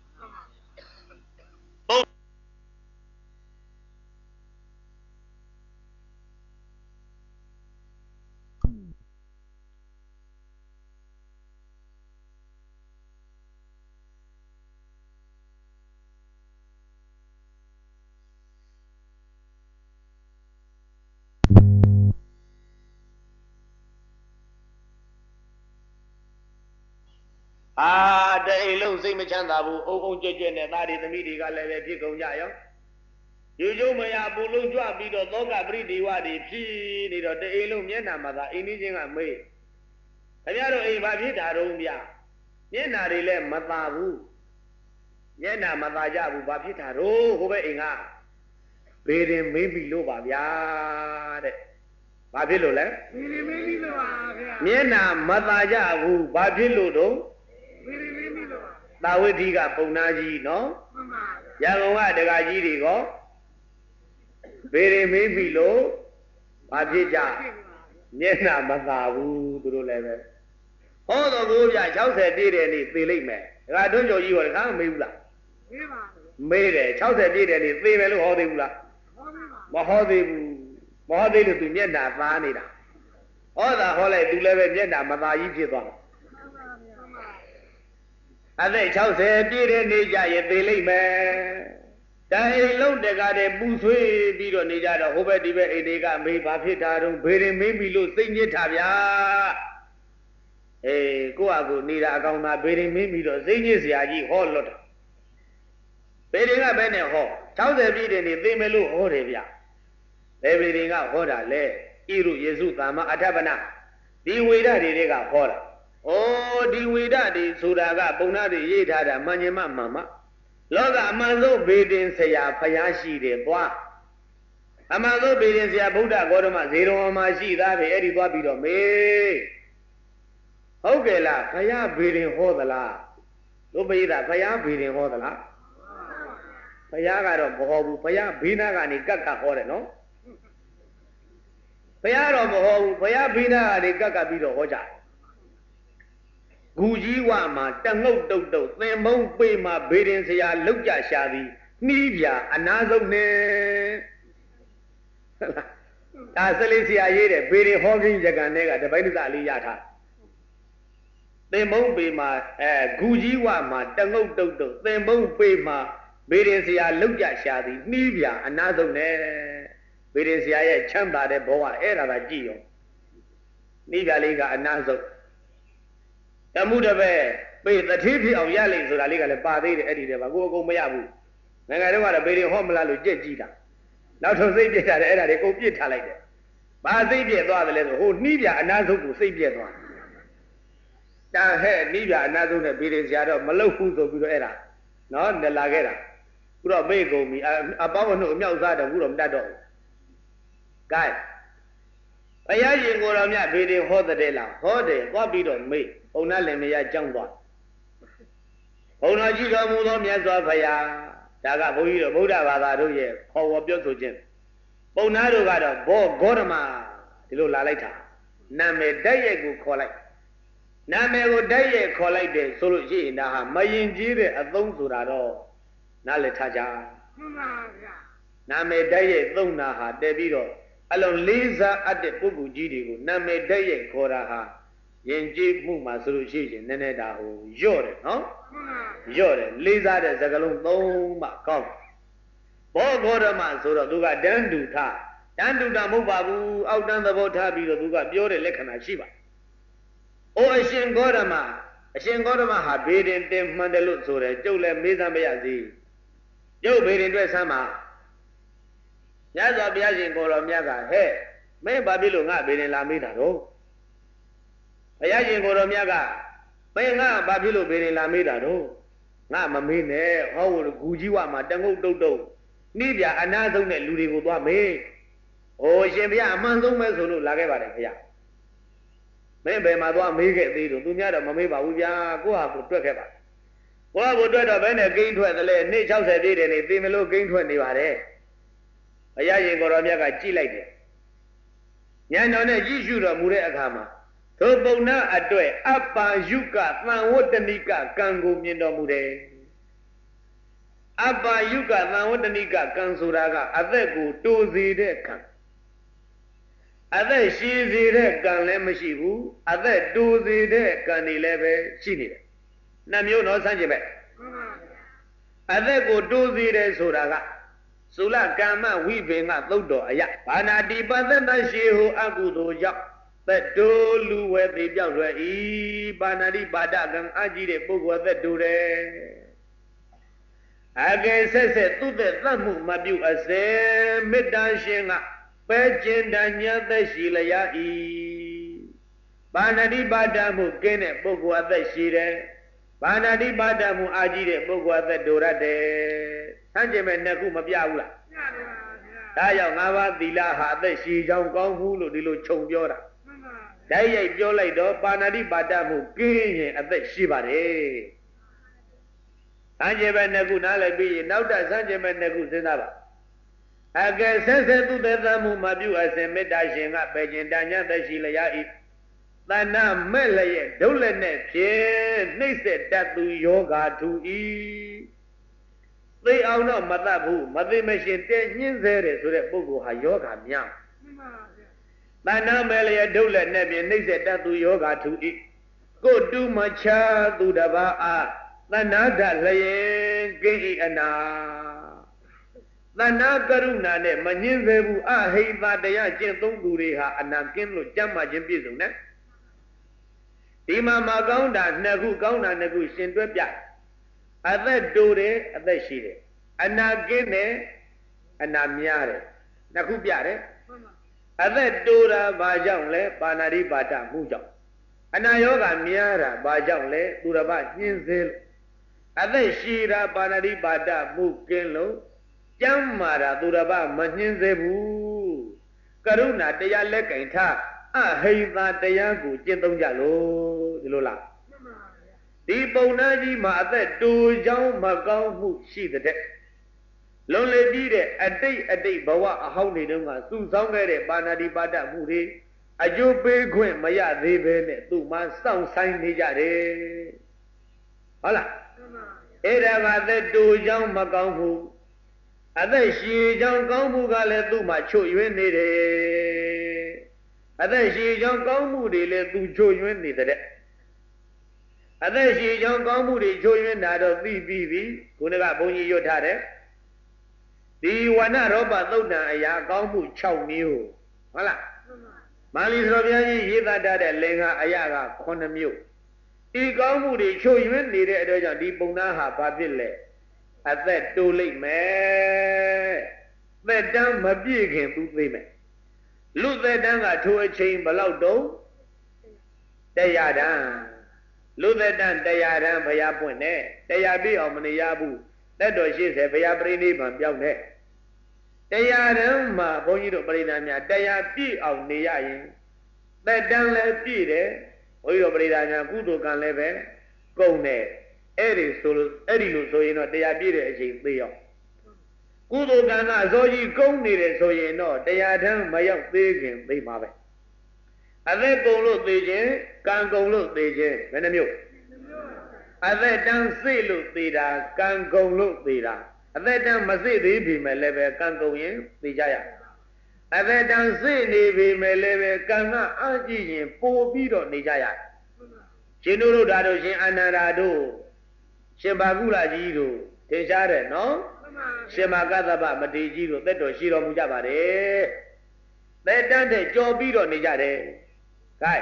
အာတအိမ်လုံးစိတ်မချမ်းသာဘူးအုံအုံကြွကြွနဲ့သားတွေသမီးတွေကလည်းပဲဖြစ်ကုန်ကြရောယူကျုံမရပူလုံးကြွပြီးတော့သောကပရိဒီဝတွေဖြစ်နေတော့တအိမ်လုံးမျက်နှာမှာသာအိမ်ကြီးချင်းကမေးခင်ဗျားတို့အိမ်ဘာဖြစ်တာတုံးဗျမျက်နှာတွေလည်းမသာဘူးမျက်နှာမသာကြဘူးဘာဖြစ်တာတော့ဟိုဘက်အိမ်ကဘေးရင်မေးပြီလို့ပါဗျာတဲ့ဘာဖြစ်လို့လဲဘေးရင်မေးပြီလို့ပါဗျာမျက်နှာမသာကြဘူးဘာဖြစ်လို့တော့သာဝတိကပုံနာကြီးနော်ရန်ကုန်ကဒကာကြီးတွေကောဘေရင်မင်းပြီလို့ဘာဖြစ်ကြမျက်နှာမသာဘူးသူတို့လည်းပဲဟောတော့ကိုပြ၆၀ပြည့်တယ်နေ့သေလိုက်မယ်ဒကာတွန်းကျော်ကြီးရောတခါမမေးဘူးလားမေးပါမေးတယ်၆၀ပြည့်တယ်နေ့သေမယ်လို့ဟောသေးဘူးလားမဟောသေးဘူးမဟောသေးလို့သူမျက်နှာသားနေတာဟောတာဟောလိုက်သူလည်းပဲမျက်နှာမသာကြီးဖြစ်သွားအသက်၆၀ပြည့်တဲ့နေ့ကြရင်သေလိမ့်မယ်တိုင်လုံးတကားတဲ့ပူဆွေးပြီးတော့နေကြတော့ဟိုဘက်ဒီဘက်အိမ်တွေကမေးဘာဖြစ်တာတော့ဘေရင်မင်းပြီလို့စိတ်ညစ်တာဗျာအေးကိုယ့်အကူနေတာအကောင်သာဘေရင်မင်းပြီတော့စိတ်ညစ်စရာကြီးဟောလွတ်တာဘေရင်ကဘယ်နဲ့ဟော၆၀ပြည့်တဲ့နေ့သေမယ်လို့ဟောတယ်ဗျဘယ်ဘေရင်ကဟောတာလဲဣရုယေစုသမ္မာအထပနာဒီဝေဒတွေကဟောတာဩဒီဝေဒတွေဆိုတာကပုံနာတွေရေးထားတာမှန်ညင်မှမှန်မှလောကအမှန်ဆုံးဘေဒင်ဆရာဖျားရှိတယ်သွားအမှန်ဆုံးဘေဒင်ဆရာဗုဒ္ဓဂေါတမဇေရဝမှာရှိသားပဲအဲ့ဒီသွားပြီးတော့မေးဟုတ်ကဲ့လားဖျားဘေဒင်ဟောသလားတို့ပိဒါဖျားဘေဒင်ဟောသလားဖျားကတော့မဟောဘူးဖျားဘေးနာကနေကတ်ကတ်ဟောတယ်နော်ဖျားတော့မဟောဘူးဖျားဘေးနာကနေကတ်ကတ်ပြီးတော့ဟောကြဂူကြီးဝမှာတငုတ်တုတ်တုတ်သင်မုံပေးမှာဘေးရင်ဆရာလောက်ကြရှာသည်နှီးပြအနာဆုံးနဲ့ဒါစလေးဆရာရေးတယ်ဘေးရင်ဟောခင်းရကန်တဲ့ကတပိုင်းတစလေးရထားသင်မုံပေးမှာအဲဂူကြီးဝမှာတငုတ်တုတ်တုတ်သင်မုံပေးမှာဘေးရင်ဆရာလောက်ကြရှာသည်နှီးပြအနာဆုံးနဲ့ဘေးရင်ဆရာရဲ့ချမ်းသာတဲ့ဘဝအဲ့ဒါကကြည့်ရောနှီးပြလေးကအနာဆုံးတမှုတပည့်ပေတတိဖြစ်အောင်ရလိမ့်ဆိုတာလေးကလည်းပါသေးတယ်အဲ့ဒီတည်းပါကိုအကုန်မရဘူးနိုင်ငံတော်ကတော့ဘေးရင်ဟောမလားလို့ကြက်ကြည့်တာနောက်ဆုံးစိတ်ပြစ်ထားတယ်အဲ့ဒါတွေအကုန်ပြစ်ထားလိုက်တယ်ဘာစိတ်ပြက်သွားတယ်လဲဆိုဟိုနှီးပြအနာဆုံးကိုစိတ်ပြက်သွားတာဟဲ့နှီးပြအနာဆုံးနဲ့ဘေးရင်ဆရာတော့မလုပ်ဘူးဆိုပြီးတော့အဲ့ဒါနော်နလာခဲ့တာခုတော့မေ့ကုန်ပြီအပေါင်းအနှုတ်အမြောက်စားတော့ခုတော့မတတ်တော့ဘူးကဲဘုရားရှင်ကိုယ်တော်မြတ်ဘေးရင်ဟောတဲ့လားဟောတယ်သွားပြီးတော့မေ့ဘုံနာလင်မယားကြောင်းသွားဘုံတော်ကြည့်တော်မူသောမြတ်စွာဘုရားဒါကဘုန်းကြီးတို့ဗုဒ္ဓဘာသာတို့ရဲ့ခေါ်ဝေါ်ပြောဆိုခြင်းပုံနာတို့ကတော့ဘောဂေါရမဒီလိုလာလိုက်တာနာမည်တိုက်ရိုက်ကိုခေါ်လိုက်နာမည်ကိုတိုက်ရိုက်ခေါ်လိုက်တယ်ဆိုလို့ရှိရင်ဒါဟာမယင်ကြီးတဲ့အသုံးဆိုတာတော့နားလည်ထားကြမှန်ပါဗျာနာမည်တိုက်ရိုက်သုံးတာဟာတည်ပြီးတော့အလုံးလေးစားအပ်တဲ့ပုဂ္ဂိုလ်ကြီးတွေကိုနာမည်တိုက်ရိုက်ခေါ်တာဟာယဉ်ကျေးမှုမှာဆိုလို့ရှိရင်နည်းနည်းဒါဟိုညော့တယ်နော်ညော့တယ်လေးစားတဲ့စကားလုံးသုံးမှကောင်းဘောဂေါရမဆိုတော့သူကတန်းတူထားတန်းတူတာမဟုတ်ပါဘူးအောက်တန်းသဘောထားပြီးတော့သူကပြောတဲ့လက္ခဏာရှိပါအိုအရှင်ဂေါရမအရှင်ဂေါတမဟာဘေဒင်တင်မှန်တယ်လို့ဆိုတယ်ကျုပ်လည်းမေးစမ်းမရစီကျုပ်ဘေဒင်တွေ့ဆမ်းမှာညစွာဘုရားရှင်ကိုတော်မြတ်ကဟဲ့မင်းဘာဖြစ်လို့ငါဘေဒင်လာမေးတာတော့ဘုရားရှင်ကိုတော်မြတ်ကမင်းငါဘာဖြစ်လို့ဘေဒင်လာမေးတာတော့ငါမမေးနဲ့ဟောဂူကြီးဝမှာတငုတ်တုတ်တုတ်နှိပြအနာဆုံးတဲ့လူတွေကိုသွားမေးဟိုရှင်ဘုရားအမှန်ဆုံးပဲဆိုလို့လာခဲ့ပါတယ်ဘုရားမင်းဘယ်မှာသွားမေးခဲ့သေးလို့သူများတော့မမေးပါဘူးဗျာကိုဟာကိုတွက်ခဲ့ပါကိုဟာကိုတွက်တော့ဘယ်နဲ့ကိန်းထွက်သလဲနေ့၆၀ပြည့်တယ်နေသိမလို့ကိန်းထွက်နေပါတယ်ဘုရားရှင်ကိုတော်မြတ်ကကြည့်လိုက်တယ်ဉာဏ်တော်နဲ့ကြည့်ရှုတော်မူတဲ့အခါမှာသို့ပုံနာအတွက်အပ္ပါယုကသံဝတ္တနိကကံကိုမြင်တော်မူတယ်အပ္ပါယုကသံဝတ္တနိကကံဆိုတာကအသက်ကိုတိုးစေတဲ့ကံအသက်ရှည်စေတဲ့ကံလည်းမရှိဘူးအသက်တိုးစေတဲ့ကံတွေလည်းပဲရှိနေတယ်နှစ်မျိုးတော့ဆန်းကျင်ပဲအသက်ကိုတိုးစေတယ်ဆိုတာကသုလကမ္မဝိဘေငသုတ်တော်အယဘာနာတိပသတ္တရှိဟုအကုသိုလ်ကြောင့်သက်တိုးလူဝဲသိပြောက်ရွယ်ဤဘာနာတိပါဒကံအကြည့်တဲ့ပုဂ္ဂိုလ်သက်တိုးတယ်အကယ်ဆက်ဆက်သူသက်သတ်မှုမပြုအစေမေတ္တာရှင်ကပဲကျင်တညာသက်ရှိလျာဤဘာနာတိပါဒမှုကင်းတဲ့ပုဂ္ဂိုလ်အသက်ရှိတယ်ဘာနာတိပါဒမှုအာကြည့်တဲ့ပုဂ္ဂိုလ်အသက်တိုးရတယ်ဆန်းကျင်မဲ့နှစ်ခုမပြဘူးလားပြပါပါဗျာဒါကြောင့်ငါးပါးသီလဟာအသက်ရှိကြောင်းကောင်းဘူးလို့ဒီလိုခြုံပြောတာဓာတ်ရိုက်ပြောလိုက်တော့ပါဏာတိပါဒမှုကင်းရင်အသက်ရှိပါတယ်ဆန်းကျင်မဲ့နှစ်ခုနားလည်းပြီးရင်နောက်တဆန်းကျင်မဲ့နှစ်ခုစဉ်းစားပါအကယ်ဆက်ဆက်သူသက်သမှုမပြုအစဉ်မေတ္တာရှင်ကပဲကျင်တညာသက်ရှိလျာဤတဏ္ဏမဲ့လျက်ဒုလက်နဲ့ဖြင့်နှိမ့်ဆက်တတ်သူယောဂါထူဤသိအောင်တော့မတတ်ဘူးမသိမရှင်တဲ့ညှင်းဆဲတယ်ဆိုတဲ့ပုဂ္ဂိုလ်ဟာယောဂါမြောက်တဏ္ဏမဲ့လျက်ဒုလက်နဲ့ဖြင့်နှိမ့်ဆက်တတ်သူယောဂါထူဤကိုတူမချသူတပါးအားတဏ္ဏဓာလျင်ကိဣအနာတဏ္ဏကရုဏာနဲ့မညှင်းဆဲဘူးအဟိတတရားကျင့်သုံးသူတွေဟာအနာကင်းလို့ကြမ်းမှခြင်းပြည့်စုံတယ်ဒီမှာမကောင်းတာနှစ်ခုကောင်းတာနှစ်ခုရှင်တွဲပြအသက်တိုးတယ်အသက်ရှိတယ်အနာကင်းတယ်အနာများတယ်နှစ်ခုပြတယ်အသက်တိုးတာဘာကြောင့်လဲပါဏာတိပါဒမှုကြောင့်အနာယောဂများတာဘာကြောင့်လဲသူတစ်ပါးညှင်းဆဲလို့အသက်ရှိတာပါဏာတိပါဒမှုကင်းလို့ကျမ်းမာတာသူတစ်ပါးမညှင်းဆဲဘူးကရုဏာတရားလက်ကင်ထားအဟိတတရားကိုကျင့်သုံးကြလို့ဒီလိုလားဒီပုံနာကြီးမှာအသက်တူကြောင်းမကောင်းမှုရှိတဲ့လုံးလေပြီးတဲ့အတိတ်အတိတ်ဘဝအဟောင်းတွေတုန်းကသူ့ဆောင်ခဲ့တဲ့ပါဏာတိပါဒမှုတွေအကျိုးပေးခွင့်မရသေးပဲနဲ့သူ့မှာစောင့်ဆိုင်နေကြတယ်ဟုတ်လားအဲ့ဒါကအသက်တူကြောင်းမကောင်းဘူးအသက်ရှည်ကြောင်းကောင်းမှုကလည်းသူ့မှာချွတ်ယွင်းနေတယ်အသက်ရှည်ကြောင်းကောင်းမှုတွေလည်းသူချွတ်ယွင်းနေတဲ့အသက်ရှည်ကြောင်းကောင်းမှုတွေချွတ်ယွင်းတာတော့သိပြီးပြီခုနကဘုန်းကြီးရွတ်ထားတယ်ဒီဝဏရောပသုတ်တံအရာကောင်းမှု၆မျိုးဟုတ်လားမာလီဆိုတော်ဘုရားကြီးရေးသားထားတဲ့လင်္ကာအရာကခုနှစ်မျိုးဒီကောင်းမှုတွေချွတ်ယွင်းနေတဲ့အတွက်ကြောင့်ဒီပုံသားဟာဘာဖြစ်လဲအသက်တိုးလိုက်မယ်သက်တမ်းမပြည့်ခင်သူသိမယ်လူသက်တမ်းကထိုအချိန်ဘယ်လောက်တုံးတရားတန်းလူသက်တမ်းတရားတန်းဘုရားပွင့်တယ်တရားပြည့်အောင်မနေရဘူးသက်တော်ရှေ့ဆက်ဘုရားပြိဋိဘံပြောင်းတယ်တရားတန်းမှာဘုန်းကြီးတို့ပြိဋိများတရားပြည့်အောင်နေရရင်သက်တမ်းလည်းပြည့်တယ်ဘုန်းကြီးတို့ပြိဋိများကုသိုလ်ကံလည်းပဲကုန်တယ်အဲ့ဒီဆိုလို့အဲ့ဒီလိုဆိုရင်တော့တရားပြည့်တဲ့အချိန်သိအောင်ကုသိုလ်ကံကအစိုးကြီးကုန်းနေတယ်ဆိုရင်တော့တရားထမ်းမရောက်သေးခင်သိမှာပဲအသက်ကုန်လို့သိခြင်းကံကုန်လို့သိခြင်းဘယ်နှမျိုးအသက်တန်းစိတ်လို့သိတာကံကုန်လို့သိတာအသက်တန်းမစိတ်သေးပြီမဲ့လည်းပဲကံကုန်ရင်သိကြရအသက်တန်းစိတ်နေပြီမဲ့လည်းပဲကံကအကြည့်ရင်ပို့ပြီးတော့နေကြရရှင်တို့တို့ဓာတို့ရှင်အနန္ဒာတို့ရှင်ဘာကုလကြီးတို့ထင်ရှားတယ်နော်ရှင်မကသဗ္ဗမထေရကြီးတို့သက်တော်ရှိတော်မူကြပါတယ်သက်တမ်းတဲ့ကြော်ပြီးတော့နေကြတယ် gain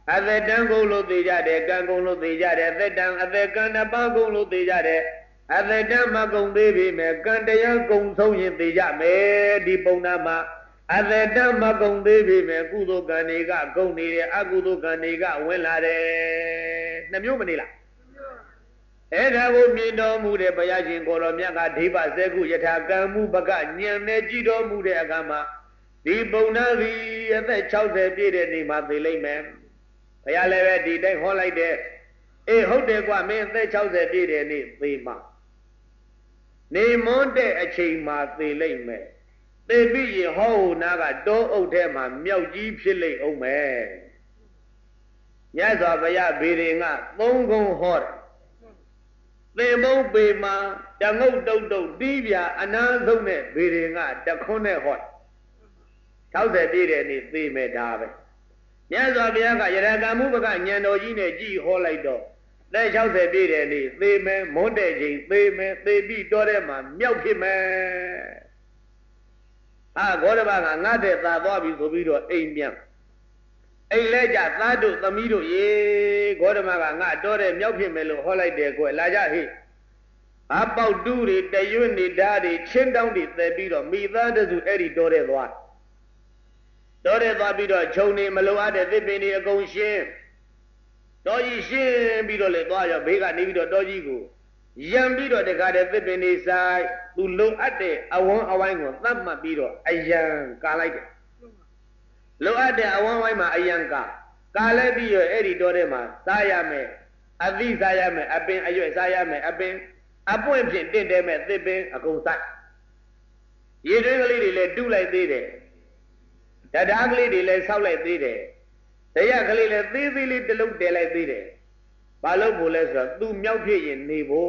အသက်တန်းကုန်လို့သိကြတယ်ကံကုန်လို့သိကြတယ်အသက်တန်းအသက်ကံနှစ်ပါးကုန်လို့သိကြတယ်အသက်တန်းမကုန်သေးပြီမဲ့ကံတရားကုန်ဆုံးရင်သိကြမယ်ဒီပုံနာမှာအသက်တန်းမကုန်သေးပြီမဲ့ကုသိုလ်ကံတွေကကုန်နေတယ်အကုသိုလ်ကံတွေကဝင်လာတယ်နှမျိုးမနေလားအဲ့ဒါကိုမြင်တော်မူတဲ့ဘုရားရှင်ကိုတော်မြတ်ကဒိဗ္ဗစဲကုယထာကံမှုပကညံနဲ့ကြည်တော်မူတဲ့အခါမှာဒီပုံနာသည်အသက်၆၀ပြည့်တဲ့နေ့မှာသိလိမ့်မယ်ဘုရားလည်းပဲဒီတိုင်းဟောလိုက်တဲ့အေးဟုတ်တယ်ကွာမင်းအသက်၆၀ပြည့်တဲ့နေ့သိမှာနေမွန်းတဲ့အချိန်မှာသိလိမ့်မယ်သိပြီးရင်ဟောဟူနာကတောအုပ်ထဲမှာမြောက်ကြီးဖြစ်လိမ့်အောင်မယ်မြတ်စွာဘုရားဗေဒင်ကသုံးခုဟောတယ်သင်္ဘုံပေမှာတငုတ်တုတ်တုတ်တီးပြအနာဆုံးနဲ့ဗေဒင်ကတခွန်းနဲ့ဟော၆၀ပြည့်တဲ့နေ့သိမယ်ဒါပဲမြတ်စွာဘုရားကယရကမှုပကညံတော်ကြီးနဲ့ကြည်ဟောလိုက်တော့လက်၆၀ပြည့်တဲ့နေ့သေမယ်မွန်းတဲ့ချိန်သေမယ်သေပြီးတော့တဲ့မှာမြောက်ဖြစ်မယ်အာဂေါရဘကငါတဲ့သာသွားပြီဆိုပြီးတော့အိမ်ပြန်အိမ်လဲကြသားတို့သမီးတို့ရေဂေါရမကငါတော့တဲ့မြောက်ဖြစ်မယ်လို့ဟောလိုက်တယ်ကွယ်လာကြဟိအပေါက်တူးတွေတရွတ်နေဓာတ်တွေချင်းတောင်းတွေသဲပြီးတော့မိသားတစုအဲ့ဒီတော့တဲ့သွားတော့တဲ့သွားပြီးတော့ခြုံနေမလိုအပ်တဲ့သစ်ပင်တွေအကုန်ရှင်းတော်ကြီးရှင်းပြီးတော့လေသွားရောဘေးကနေပြီးတော့တော်ကြီးကိုရံပြီးတော့တခါတည်းသစ်ပင်တွေဆိုင်သူလိုအပ်တဲ့အဝန်းအဝိုင်းကိုသတ်မှတ်ပြီးတော့အယံကာလိုက်တယ်လိုအပ်တဲ့အဝန်းဝိုင်းမှာအယံကာကာလိုက်ပြီးတော့အဲ့ဒီတော်ထဲမှာစားရမယ်အသီးစားရမယ်အပင်အရွက်စားရမယ်အပင်အပွင့်ဖြင့်တင့်တယ်မဲ့သစ်ပင်အကုန်ဆိုင်ရေတွင်းကလေးတွေလည်းတူးလိုက်သေးတယ်ဓာတ်ဓာတ်ကလေးတွေလည်းဆောက်လိုက်သေးတယ်တရကလေးလည်းသေးသေးလေးတလုံးတည်လိုက်သေးတယ်ဘာလို့ဖို့လဲဆိုတော့သူမြောက်ဖြစ်ရင်နေဖို့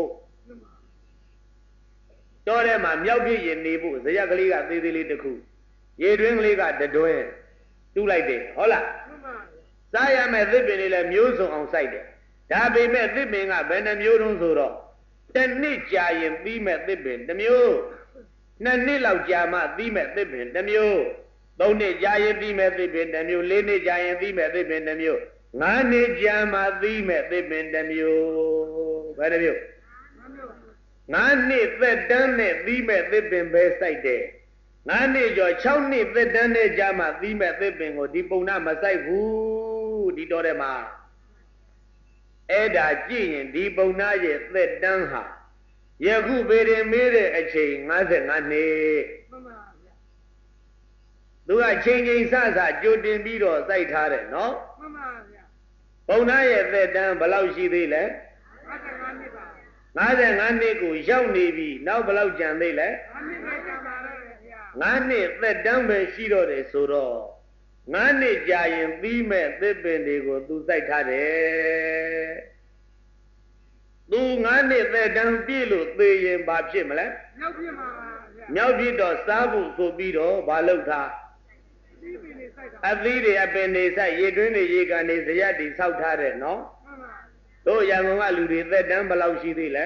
တော်ထဲမှာမြောက်ဖြစ်ရင်နေဖို့ဇရကလေးကသေးသေးလေးတစ်ခုရေတွင်းကလေးကတတွင်းတူးလိုက်တယ်ဟုတ်လားစားရမယ်သစ်ပင်တွေလည်းမျိုးစုံအောင်စိုက်တယ်ဒါပေမဲ့သစ်ပင်ကဘယ်နှမျိုးတုံးဆိုတော့တစ်နှစ်ကြာရင်ပြီးမဲ့သစ်ပင်တစ်မျိုးနှစ်နှစ်လောက်ကြာမှပြီးမဲ့သစ်ပင်တစ်မျိုးသုံးနှစ်ကြာရင်ပြီးမဲ့သစ်ပင်တစ်မျိုးလေးနှစ်ကြာရင်ပြီးမဲ့သစ်ပင်တစ်မျိုးငါးနှစ်ကြာမှပြီးမဲ့သစ်ပင်တစ်မျိုးဘယ်နှမျိုးငါးနှစ်သက်တမ်းနဲ့ပြီးမဲ့သစ်ပင်ပဲစိုက်တယ်ငါးနှစ်ကျော်၆နှစ်သက်တမ်းနဲ့ကြာမှပြီးမဲ့သစ်ပင်ကိုဒီပုံနာမစိုက်ဘူးဒီတော်ထဲမှာအဲ့ဒါကြည့်ရင်ဒီပုံနာရဲ့သက်တမ်းဟာယခုပေရင်မေးတဲ့အချိန်၅၅နှစ်မှန်ပါဗျာသူကချိန်ချိန်ဆဆကြိုတင်ပြီးတော့စိုက်ထားတယ်နော်မှန်ပါဗျာပုံနာရဲ့သက်တမ်းဘယ်လောက်ရှိသေးလဲ၅၅နှစ်ပါ၅၅နှစ်ကိုရောက်နေပြီနောက်ဘယ်လောက်ကြံသေးလဲ၅နှစ်ပဲကြံပါတော့ဗျာ၅နှစ်သက်တမ်းပဲရှိတော့တယ်ဆိုတော့ငါးနှစ်ကြာရင်ပြီးမဲ့သစ်ပင်တွေကိုသူစိုက်ထားတယ်သူငါးနှစ်သက်တမ်းပြည့်လို့သေရင်ဘာဖြစ်မလဲမြောက်ဖြစ်မှာပါဗျာမြောက်ဖြစ်တော့စားဖို့ဆိုပြီးတော့ဘာလုပ်ထားအသီးတွေအပင်တွေစိုက်ရေတွင်းတွေရေကန်တွေဇရက်တွေဆောက်ထားတယ်နော်တို့ရန်ကုန်ကလူတွေသက်တမ်းဘယ်လောက်ရှိသေးလဲ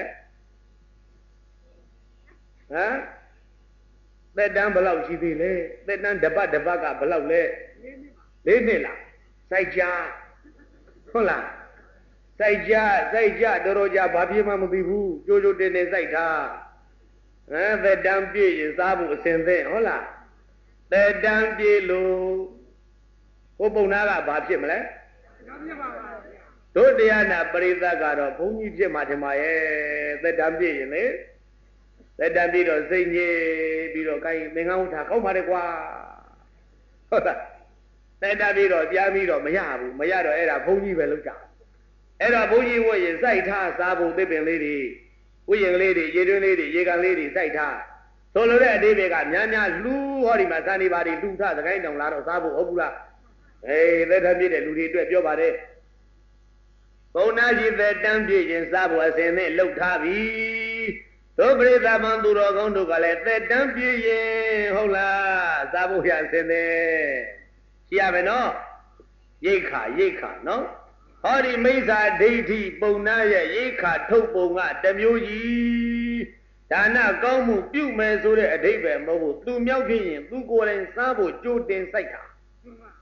ဟမ်သက်တမ်းဘယ်လောက်ရှိသေးလဲသက်တမ်းတပတ်တပတ်ကဘယ်လောက်လဲလေးနှစ်လားစိုက်ကြဟုတ်လားစိုက်ကြစိုက်ကြတော်တော်ကြဘာဖြစ်မှမသိဘူးကြိုးကြိုးတင်တင်စိုက်ထားဟမ်သက်တမ်းပြည့်ရင်စားဖို့အစင်သင့်ဟုတ်လားသက်တမ်းပြည့်လို့ဟိုပုံနာကဘာဖြစ်မလဲဖြစ်ပါပါတို့တရားနာပရိသတ်ကတော့ဘုန်းကြီးဖြစ်မှာထင်ပါရဲ့သက်တမ်းပြည့်ရင်လေသက်တမ်းပြည့်တော့စိတ်ငြိပြီးတော့ကိုင်းသင်္ကန်းဝတ်ထားကောင်းပါလေကွာဟုတ်လားသက်တမ်းပြည့်တော့ကြားပြီးတော့မရဘူးမရတော့အဲ့ဒါဘုန်းကြီးပဲလုပ်ကြအဲ့ဒါဘုန်းကြီးဝတ်ရင်စိုက်ထားစားဖို့သစ်ပင်လေးတွေဥယျာဉ်လေးတွေရေတွင်းလေးတွေရေကန်လေးတွေစိုက်ထားဆိုလိုတဲ့အသေးတွေကများများလူဟောဒီမှာစံနေပါတွေလူထသခိုင်းတောင်လာတော့စားဖို့ဟုတ်ဘူးလားအေးသက်တမ်းပြည့်တဲ့လူတွေအတွက်ပြောပါတယ်ဘုံနာကြီးသက်တမ်းပြည့်ရင်စားဖို့အစဉ်နဲ့လှုပ်ထားပြီတို့ပရိသတ်မန်သူတော်ကောင်းတို့ကလည်းသက်တမ်းပြည့်ရင်ဟုတ်လားစားဖို့ရအစဉ်နဲ့ရှိရမယ်နော်ရိတ်ခါရိတ်ခါနော်ဟောဒီမိစ္ဆာဒိဋ္ဌိပုံနာရဲ့ရိတ်ခါထုတ်ပုံကတမျိုးကြီးဒါနကောင်းမှုပြုမယ်ဆိုတဲ့အဓိပ္ပာယ်မဟုတ်ဘူးသူမြောက်ဖြစ်ရင်သူကိုယ်တိုင်စားဖို့ကြိုတင်စိုက်တာ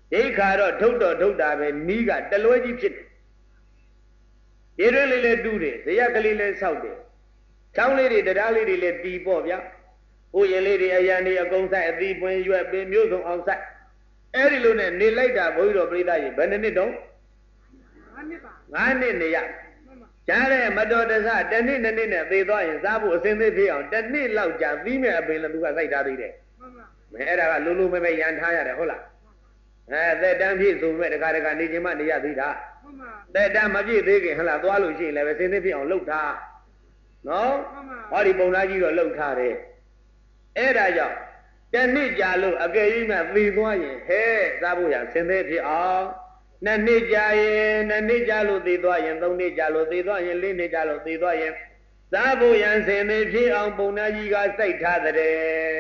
ရိခါတော့ထုတ်တော့ထုတ်တာပဲနီးကတလွဲကြီးဖြစ်တယ်ရေတွင်းလေးလည်းတူးတယ်ဇရက်ကလေးလည်းဆောက်တယ်ချောင်းလေးတွေတရားလေးတွေလည်းတီးပေါ့ဗျာဥယျာဉ်လေးတွေအရန်တွေအကုန်ဆိုင်အသီးပွင့်ရွက်ပင်မျိုးစုံအောင်ဆိုင်အဲ့ဒီလိုနဲ့နေလိုက်တာဘုန်းကြီးတော်ပြိဿကြီးဘယ်နှစ်နှစ်တုန်းငါးနှစ်နေရကြားတဲ့မတော်တဆတနှစ်နှစ်နှစ်နဲ့သေသွားရင်စားဖို့အစင်းသေးဖြစ်အောင်တနှစ်လောက်ကြာပြီးမဲ့အပင်လည်းသူကစိုက်ထားသေးတယ်မဲအဲ့ဒါကလိုလိုမဲမဲရန်ထားရတယ်ဟုတ်လားအဲသက်တမ်းပြည့်စုံမဲ့တခါတခါနေခြင်းမနေရသေးတာသက်တမ်းမပြည့်သေးခင်ဟလားသွားလို့ရှိရင်လည်းပဲစင်းသေးဖြစ်အောင်လှုပ်ထားနော်ဟောဒီပုံသားကြီးတော့လှုပ်ထားတယ်အဲ့ဒါကြောင့်တနှစ်ကြာလို့အကယ်၍မှသေသွားရင်ဟဲ့စားဖို့ရစင်းသေးဖြစ်အောင်နှစ်နှစ်ကြာရင်နှစ်နှစ်ကြာလို့သေသွားရင်သုံးနှစ်ကြာလို့သေသွားရင်လေးနှစ်ကြာလို့သေသွားရင်စားဖို့ရစင်းသေးဖြစ်အောင်ပုံသားကြီးကစိုက်ထားတဲ့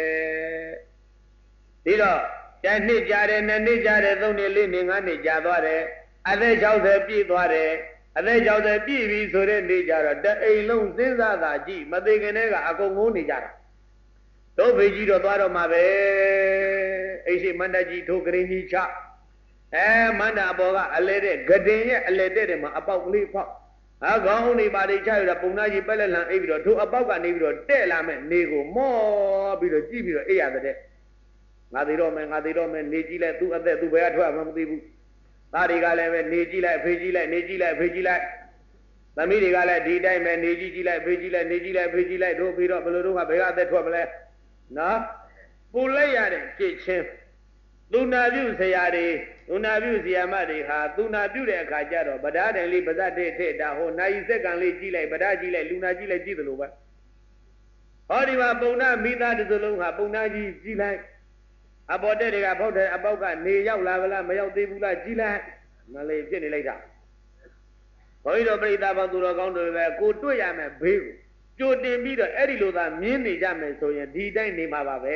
ဒီတော့တနှစ်ကြာတယ်နှစ်နှစ်ကြာတယ်သုံးနှစ်လေးနှစ်ငါးနှစ်ကြာသွားတယ်အသက်၆၀ပြည့်သွားတယ်အသက်၆၀ပြည့်ပြီဆိုတဲ့နေ့ကျတော့တအိမ်လုံးစဉ်းစားတာကြည့်မသေးခင်တည်းကအကုန်ငိုးနေကြတာတို့ဖေကြီးတော့သွားတော့မှာပဲအိရှိမန္တကြီးထိုးကရင်ကြီးချအဲမန္တအပေါ်ကအလဲတဲ့ဂဒင်ရဲ့အလဲတဲ့တယ်မှာအပေါက်ကလေးဖောက်ဟာခေါင်းနေပါလေချရတာပုံသားကြီးပက်လက်လန်အိပ်ပြီးတော့ထိုအပေါက်ကနေပြီးတော့တဲ့လာမဲ့နေကိုမောပြီးတော့ကြည့်ပြီးတော့အိပ်ရတဲ့ငါသေးတော့မယ်ငါသေးတော့မယ်နေကြည့်လိုက်သူ့အသက်သူ့ဘယ်ကထွက်မှမသိဘူးသားတွေကလည်းပဲနေကြည့်လိုက်ဖေးကြည့်လိုက်နေကြည့်လိုက်ဖေးကြည့်လိုက်သမီးတွေကလည်းဒီတိုင်းပဲနေကြည့်ကြည့်လိုက်ဖေးကြည့်လိုက်နေကြည့်လိုက်ဖေးကြည့်လိုက်တို့ပြီးတော့ဘယ်လိုတို့ကဘယ်ကအသက်ထွက်မလဲနော်ပူလိုက်ရတဲ့ကြည့်ချင်းသူနာပြုဆရာတွေသူနာပြုဆရာမတွေဟာသူနာပြုတဲ့အခါကျတော့ဗဒါတိုင်လေးပါဇတ်တဲ့ထည့်တာဟိုနိုင်စက်ကံလေးကြည့်လိုက်ဗဒါကြည့်လိုက်လူနာကြည့်လိုက်ကြည့်သလိုပဲဟောဒီမှာပုံနာမိသားတစ်စုလုံးဟာပုံနာကြီးကြည့်လိုက်အပေါ်တဲ့တွေကဖောက်တဲ့အပေါက်ကနေရောက်လာဗလားမရောက်သေးဘူးလားကြည့်လိုက်မလေးဖြစ်နေလိုက်တာဘုန်းကြီးတို့ပြိဿဘောသူတော်ကောင်းတွေပဲကိုတွေ့ရမယ်ဘေးကိုကြိုတင်ပြီးတော့အဲ့ဒီလိုသာမြင်နေကြမယ်ဆိုရင်ဒီတိုင်းနေမှာပါပဲ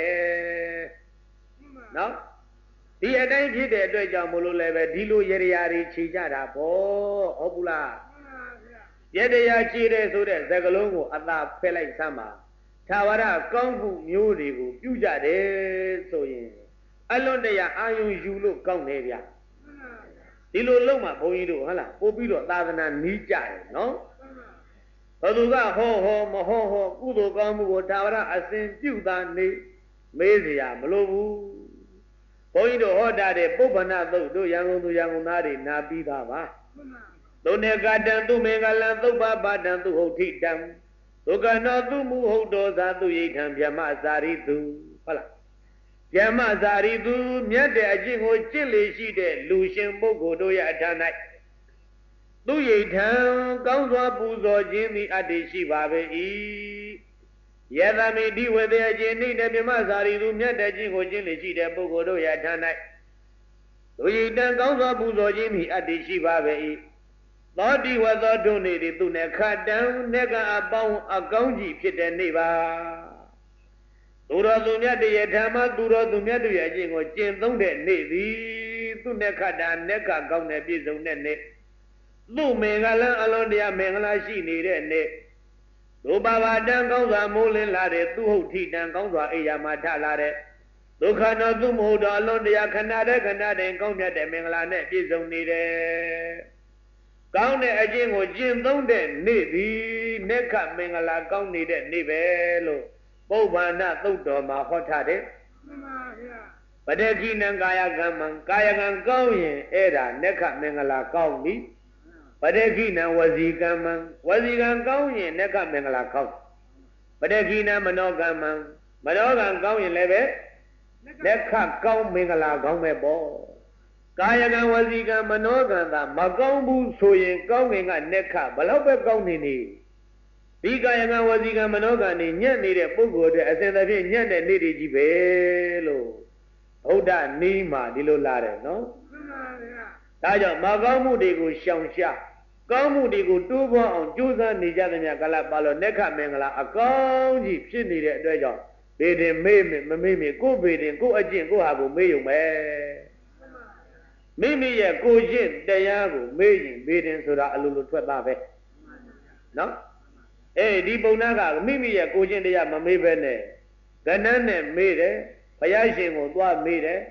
နော်ဒီအတိုင်းဖြစ်တဲ့အတွက်ကြောင့်မလို့လည်းပဲဒီလိုရရတွေခြေကြတာပေါ့ဟုတ်ဘူးလားရရခြေတယ်ဆိုတဲ့သကလုံးကိုအသာဖဲလိုက်စမ်းပါသာဝရကောင်းမှုမျိုးတွေကိုပြုကြတယ်ဆိုရင်အလွန်တရာအာယုံယူလို့ကောင်းတယ်ဗျဒီလိုလုံးမှာဘုန်းကြီးတို့ဟုတ်လားပို့ပြီးတော့သာသနာနီးကြတယ်နော်ဘသူကဟောဟောမဟောဟောကုသိုလ်ကောင်းမှုကိုသာဝရအစဉ်ပြုတာနေမေးเสียမလို့ဘူးဘုန်းကြီးတို့ဟောတာတဲ့ပုပ္ပန္နသုတ်တို့ရန်ကုန်သူရန်ကုန်သားတွေနာပြီးသားပါသုနေကတံသူမေကလံသုပ္ပပါတံသူဟုတ်ထိတံဒုက္ခနောသူမှုဟုတ်တော်သာသူရိဋ္ဌံဗျမစာရိသူဟုတ်လားဗျမစာရိသူမြတ်တဲ့အကျင့်ကိုကျင့်လေရှိတဲ့လူရှင်ပုဂ္ဂိုလ်တို့ရဲ့အထာ၌သူရိဋ္ဌံကောင်းစွာပူဇော်ခြင်းသည်အတ္တိရှိပါပေ၏ယသမိဒီဝေသေအကျင့်နှင့်ဗျမစာရိသူမြတ်တဲ့အကျင့်ကိုကျင့်လေရှိတဲ့ပုဂ္ဂိုလ်တို့ရဲ့အထာ၌သူရိဋ္ဌံကောင်းစွာပူဇော်ခြင်းသည်အတ္တိရှိပါပေ၏သောတိဝသောဒုနေတိသူနဲ့ခတံနဲ့ကအပေါင်းအကောင်းကြီးဖြစ်တဲ့နေ့ပါသူတော်သူမြတ်တည်းဓမ္မသူတော်သူမြတ်တို့ရဲ့အကျင့်ကိုကျင့်သုံးတဲ့နေ့သည်သူနဲ့ခတံနဲ့ကကောင်းတဲ့ပြည့်စုံတဲ့နေ့သူမင်္ဂလံအလွန်တရာမင်္ဂလာရှိနေတဲ့နေ့ဒုပါပါတံကောင်းစွာမိုးလင်းလာတဲ့သူဟုတ်ထိတံကောင်းစွာအိယာမှာထလာတဲ့ဒုက္ခနောသူမဟုတ်တော့အလွန်တရာခဏတဲ့ခဏတဲ့ကောင်းမြတ်တဲ့မင်္ဂလာနဲ့ပြည့်စုံနေတယ်ကောင်းတဲ့အကျင့်ကိုကျင့်သုံးတဲ့နေ့သည်နက္ခမင်္ဂလာကောင်းနေတဲ့နေ့ပဲလို့ပုဗ္ဗန္နသုတ်တော်မှာဟောထားတယ်မှန်ပါဗျာပဋိခိနံကာယကမ္မံကာယကံကောင်းရင်အဲ့ဒါနက္ခမင်္ဂလာကောင်းပြီပဋိခိနံဝစီကမ္မံဝစီကံကောင်းရင်နက္ခမင်္ဂလာကောင်းပဋိခိနံမနောကမ္မံမနောကံကောင်းရင်လည်းပဲနက္ခကောင်းမင်္ဂလာကောင်းပဲပေါ့ကာယကံဝစီကံမနောကံသာမကောင်းဘူးဆိုရင်ကောင်းငင်ကနက္ခဘလောက်ပဲကောင်းနေနေဒီကာယကံဝစီကံမနောကံနေညံ့နေတဲ့ပုဂ္ဂိုလ်တွေအစဉ်သဖြင့်ညံ့တဲ့နေ့တွေကြီးပဲလို့ဘုဒ္ဓနီးမှာဒီလိုလာတယ်နော်မှန်ပါဗျာဒါကြောင့်မကောင်းမှုတွေကိုရှောင်ရှားကောင်းမှုတွေကိုတိုးပွားအောင်ကြိုးစားနေကြသမျှကလပ်ပါလို့နက္ခမင်္ဂလာအကောင်းကြီးဖြစ်နေတဲ့အတွက်ကြောင့်ဘေဒင်မေးမမေးမေးကိုယ်ဘေဒင်ကိုယ်အကျင့်ကိုယ်ဟာကိုမေးရုံပဲမိမိရဲ့ကိုကျင့်တရားကိုမေးရင်ဘေးတင်ဆိုတာအလိုလိုထွက်သားပဲနော်အေးဒီပုံနာကမိမိရဲ့ကိုကျင့်တရားမမေးဘဲနဲ့ကဏ္ဍနဲ့မေးတယ်ဘုရားရှင်ကိုသွားမေးတယ်ဟ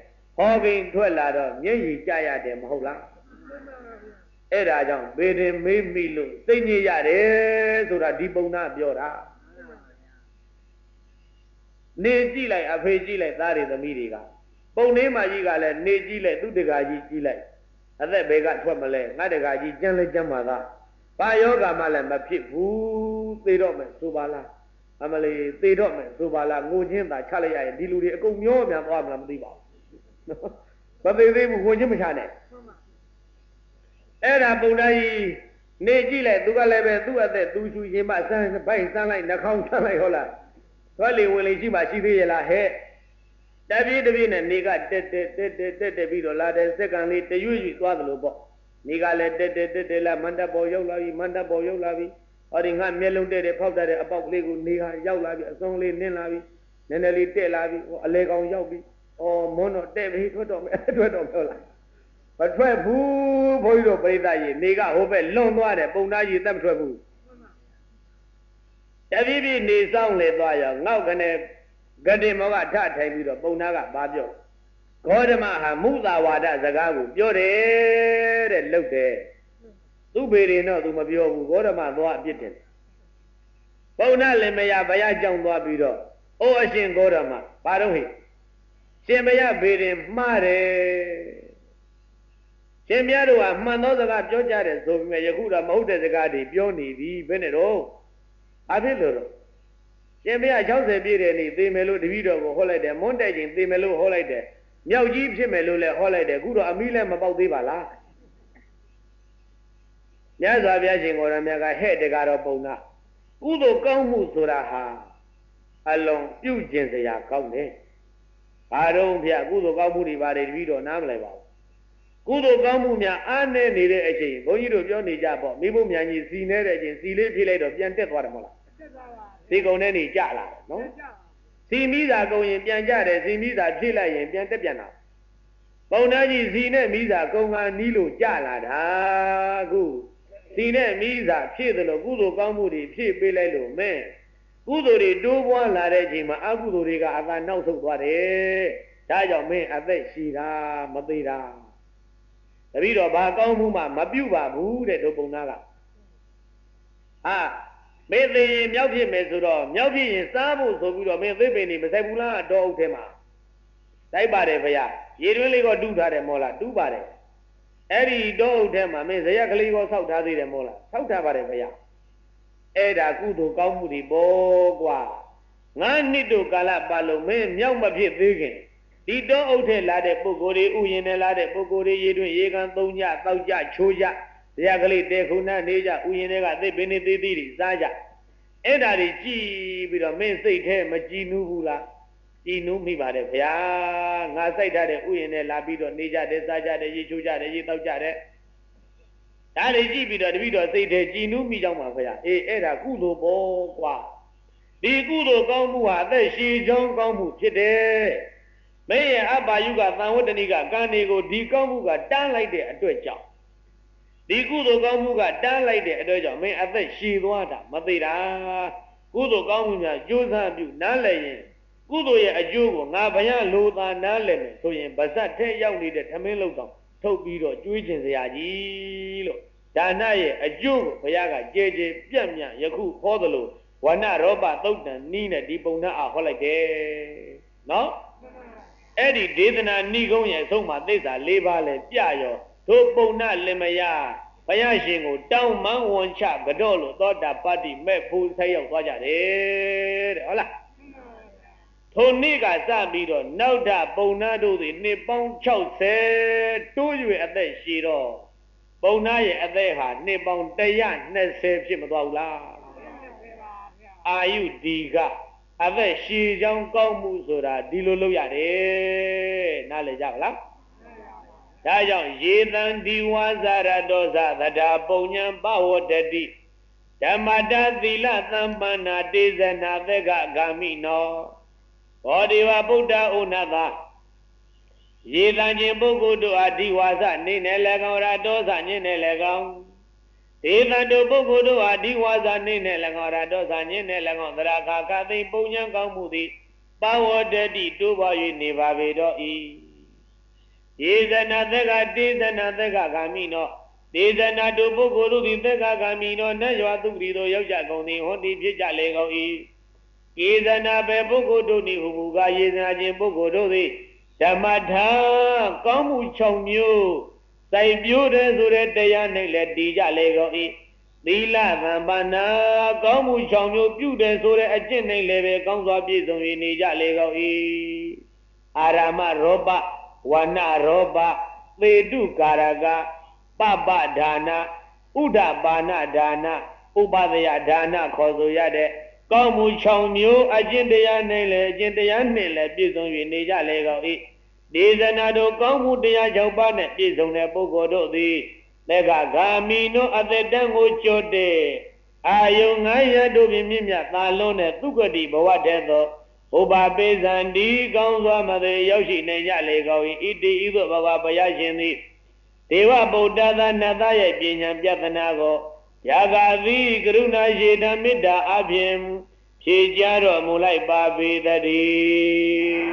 ဩဘိန်ထွက်လာတော့မျက်ရည်ကျရတယ်မဟုတ်လားအဲ့ဒါကြောင့်ဘေဒင်မေးမိလို့သိညစ်ရတယ်ဆိုတာဒီပုံနာပြောတာနေကြည့်လိုက်အဖေကြည့်လိုက်သားတွေသမီးတွေကပုံလေးမကြီးကလည်းနေကြည့်လိုက်သူ့တကာကြီးကြည့်လိုက်အသက်ဘေကထွက်မလဲငါတကာကြီးကျန်းလဲကျန်းပါသားဘာယောဂမှလည်းမဖြစ်ဘူးသေတော့မယ်ဆိုပါလားအမလေးသေတော့မယ်ဆိုပါလားငိုချင်းသာချလိုက်ရရင်ဒီလူတွေအကုန်မျောပြန်သွားမလားမသိပါဘူးမသိသေးဘူးငိုချင်းမချနဲ့အဲ့ဒါပုံသားကြီးနေကြည့်လိုက်သူကလည်းပဲသူ့အသက်သူရှူရင်မှစမ်းဘိုက်စမ်းလိုက်နှာခေါင်းစမ်းလိုက်ဟုတ်လားသွားလေဝင်လေရှိမှရှိသေးရလားဟဲ့တပြေးတပြေးနဲ့နေကတက်တက်တက်တက်တက်တက်ပြီးတော့လာတဲ့စက္ကန့်လေးတရွေ့ရွေ့သွားသလိုပေါ့နေကလည်းတက်တက်တက်တက်လာမန္တပေါ်ရောက်လာပြီမန္တပေါ်ရောက်လာပြီဟောဒီငါမျက်လုံးတက်တဲ့ဖောက်တက်တဲ့အပေါက်ကလေးကိုနေကရောက်လာပြီအစုံလေးနင်းလာပြီနည်းနည်းလေးတက်လာပြီဟောအလေကောင်ရောက်ပြီအော်မွန်းတော့တက်ပြီထွက်တော့မယ်ထွက်တော့ပြောလားမထွက်ဘူးဘုန်းကြီးတို့ပြိဿကြီးနေကဟိုဘက်လွန်သွားတယ်ပုံသားကြီးတက်မထွက်ဘူးတပြေးပြေးနေဆောင်လေသွားရောငေါက်ကနေဂတိမောကထထိုင်ပြီးတော့ပုံသားကဘာပြောဂေါတမဟာမုသာဝါဒစကားကိုပြောတယ်တဲ့လှုပ်တယ်သူ့ဘေရင်တော့သူမပြောဘူးဂေါတမသွားအပြစ်တင်ပုံနာလည်းမရဘုရားကြောင့်သွားပြီးတော့အိုးအရှင်ဂေါတမဘာတော့ဟိရှင်ဘုရားဘေရင်မှားတယ်ရှင်မြတ်တို့ကမှန်သောစကားပြောကြတယ်ဆိုပေမဲ့ယခုတော့မဟုတ်တဲ့စကားတွေပြောနေပြီဘယ်နဲ့တော့အဖြစ်လို့တော့ရှင်ဘုရား၆၀ပြည့်တဲ့နေ့သေမယ်လို့တပည့်တော်ကိုဟောလိုက်တယ်မွန်းတိုက်ချိန်သေမယ်လို့ဟောလိုက်တယ်မြောက်ကြီးဖြစ်မယ်လို့လည်းဟောလိုက်တယ်အခုတော့အမိလည်းမပေါက်သေးပါလားမြတ်စွာဘုရားရှင်ကိုယ်တော်မြတ်ကဟဲ့တကားတော့ပုံနာကုသိုလ်ကောင်းမှုဆိုတာဟာအလုံးပြုကျင်စရာကောင်းတယ်ဘာတော့ဖျက်ကုသိုလ်ကောင်းမှုတွေပါတယ်တပည့်တော်နားမလဲပါဘူးကုသိုလ်ကောင်းမှုများအားနည်းနေတဲ့အချိန်ဘုန်းကြီးတို့ပြောနေကြပေါ့မိဖို့မြန်ကြီးစီနေတဲ့အချိန်စီလေးဖြည့်လိုက်တော့ပြန်တက်သွားတယ်မဟုတ်လားတက်သွားပါစီကုံနဲ့နေကြလာတယ်နော်စီမိစာကုံရင်ပြန်ကြတယ်စီမိစာဖြည့်လိုက်ရင်ပြန်တက်ပြန်လာပုံသားကြီးစီနဲ့မိစာကုံကနီးလို့ကြလာတာအခုစီနဲ့မိစာဖြည့်တယ်လို့ကုသိုလ်ကောင်းမှုတွေဖြည့်ပေးလိုက်လို့မဲကုသိုလ်တွေတိုးပွားလာတဲ့အချိန်မှာအကုသိုလ်တွေကအသာနောက်ဆုတ်သွားတယ်ဒါကြောင့်မင်းအသက်ရှိတာမသေးတာတပည့်တော်ဘာကောင်းမှုမှမပြုတ်ပါဘူးတဲ့တို့ပုံသားကဟာမင်းသိရင်မြောက်ဖြစ်မယ်ဆိုတော့မြောက်ဖြစ်ရင်စားဖို့ဆိုပြီးတော့မင်းသိပင်နေမဆိုင်ဘူးလားအတော်အုပ်ထဲမှာတိုက်ပါတယ်ဗျာရေတွင်းလေးကတူးထားတယ်မောလားတူးပါတယ်အဲ့ဒီတော်အုပ်ထဲမှာမင်းဇရက်ကလေးကိုဆောက်ထားသေးတယ်မောလားဆောက်ထားပါတယ်ဗျာအဲ့ဒါကုသိုလ်ကောင်းမှုတွေပေါ့ကွာငါနှစ်တို့ကာလပတ်လုံးမင်းမြောက်မဖြစ်သေးခင်ဒီတော့အုပ်ထဲလာတဲ့ပုဂ္ဂိုလ်တွေဥယျာဉ်နဲ့လာတဲ့ပုဂ္ဂိုလ်တွေရေတွင်ရေကန်သုံးကြတောက်ကြချိုးကြတရားကလေးတဲခုနာနေကြဥယျာဉ်တွေကသိပင်နေသေးသေးတွေစားကြအဲ့ဒါတွေကြည်ပြီးတော့မင်းစိတ်ထဲမကြည်နူးဘူးလားကြည်နူးမိပါတယ်ဗျာငါစိုက်ထားတဲ့ဥယျာဉ်နဲ့လာပြီးတော့နေကြတယ်စားကြတယ်ရေချိုးကြတယ်ရေတောက်ကြတယ်ဒါတွေကြည့်ပြီးတော့တပည့်တော်စိတ်ထဲကြည်နူးမိကြောင်းပါဗျာအေးအဲ့ဒါကုသိုလ်ပေါ့ကွာဒီကုသိုလ်ကောင်းမှုဟာအသက်ရှည်ကြောင်းကောင်းမှုဖြစ်တယ်မင်းရဲ့အဘာယုကသံဝတ္တနိကကံတွေကိုဒီကောင်းမှုကတန်းလိုက်တဲ့အတွက်ကြောင့်ဒီကုသိုလ်ကောင်းမှုကတန်းလိုက်တဲ့အတွက်ကြောင့်မင်းအသက်ရှည်သွားတာမသေးတာကုသိုလ်ကောင်းမှုများကြိုးစားပြုနားလည်ရင်ကုသိုလ်ရဲ့အကျိုးကိုငါဘုရားလိုသာနားလည်မယ်ဆိုရင်ဗဇတ်ထဲရောက်နေတဲ့ထမင်းလောက်တော့ထုတ်ပြီးတော့ကျွေးကျင်စရာကြီးလို့ဒါနရဲ့အကျိုးကိုဘုရားကကြဲကြဲပြတ်မြတ်ယခုဟောသလိုဝဏရောပသုတ်တန်နီးနဲ့ဒီပုံနဲ့အားဟောလိုက်တယ်နော်အဲ့ဒီဒေသနာဏိကုံးရဲ့အဆုံးမှာသစ္စာ၄ပါးလဲပြရောတို့ပုံနာလင်မယားဘုရားရှင်ကိုတောင်းမန်းဝန်ချကြော့လို့သောတာပတ္တိမဲ့ဖို့ဆက်ရောက်သွားကြတယ်တဲ့ဟုတ်လားထိုနေ့ကစပြီးတော့နောက်ထပုံနာတို့သည်နှစ်ပေါင်း၆၀တိုး၍အသက်ရှည်တော့ပုံနာရဲ့အသက်ဟာနှစ်ပေါင်း၁၂၀ဖြစ်မသွားဘူးလားအာယုဒီကအသက်ရှည်ချောင်းကောင်းမှုဆိုတာဒီလိုလုပ်ရတယ်နားလည်ကြပါလားဒါကြောင့်ယေတံဒီဝါဇရတောဇသဒ္ဓပုံညံပဝတ္တိဓမ္မတာသီလသမ္ပန္နာတေဇနာသက္ကဂာမိနောဘောဓိဝဗုဒ္ဓဥနသယေတံခြင်းပုဂ္ဂိုလ်တို့အဒီဝါဇနေနဲ့၎င်းရတောဇညင်းနဲ့၎င်းဒေသတို့ပုဂ္ဂိုလ်တို့ဟာဒီဝါစာနေနဲ့၎င်းရတောဇာညင်းနဲ့၎င်းသရခါခသိပုံညာကောင်းမှုသည်ပဝတ္တိတိုးပွား၍နေပါပေတော့ဤယေဇနာသက်ကတေဇနာသက်ကဂာမိနောတေဇနာတုပုဂ္ဂိုလ်တို့သည်သက်ကဂာမိနောနတ်ရွာသူပတိတို့ရောက်ကြကုန်သည်ဟောတိဖြစ်ကြလေကုန်၏ကေဇနာပဲပုဂ္ဂိုလ်တို့သည်ဟူမူကားယေဇနာခြင်းပုဂ္ဂိုလ်တို့သည်ဓမ္မထာကောင်းမှု၆မျိုးစိုက်ပျိုးတယ်ဆိုတဲ့တရား၌လည်းတည်ကြလေကုန်၏သီလသံပါဏကောင်းမှု၆မျိုးပြုတယ်ဆိုတဲ့အကျင့်၌လည်းပဲကောင်းစွာပြည့်စုံ၍နေကြလေကုန်၏အာရမရောပဝဏရောပသေတုကာရကပပဒါနဥဒပါဏဒါနဥပဒယဒါနခေါ်ဆိုရတဲ့ကောင်းမှု၆မျိုးအကျင့်တရားနဲ့လည်းအကျင့်တရားနဲ့လည်းပြည့်စုံ၍နေကြလေကုန်၏ဒေသနာတို့ကောင်းမှုတရား၆ပါးနဲ့ပြည့်စုံတဲ့ပုဂ္ဂိုလ်တို့သည်လက်ဂဂာမိနောအသက်တန်းကိုကြော့တဲ့အာယုံငါးရတို့ဖြင့်မြင့်မြတ်သာလွန်းတဲ့သုဂတိဘဝတည်းသောဥပပိသံဒီကောင်းစွာမသိရောက်ရှိနေကြလေကုန်၏ဣတိဤသို့ဘဂဝါဘုရားရှင်သည်ဒေဝဗုဒ္ဓသာနတ်သားရဲ့ပညာပြဿနာကိုယာဂာသီကရုဏာရေတမေတ္တာအဖြင့်ဖြေကြားတော်မူလိုက်ပါပေတည်း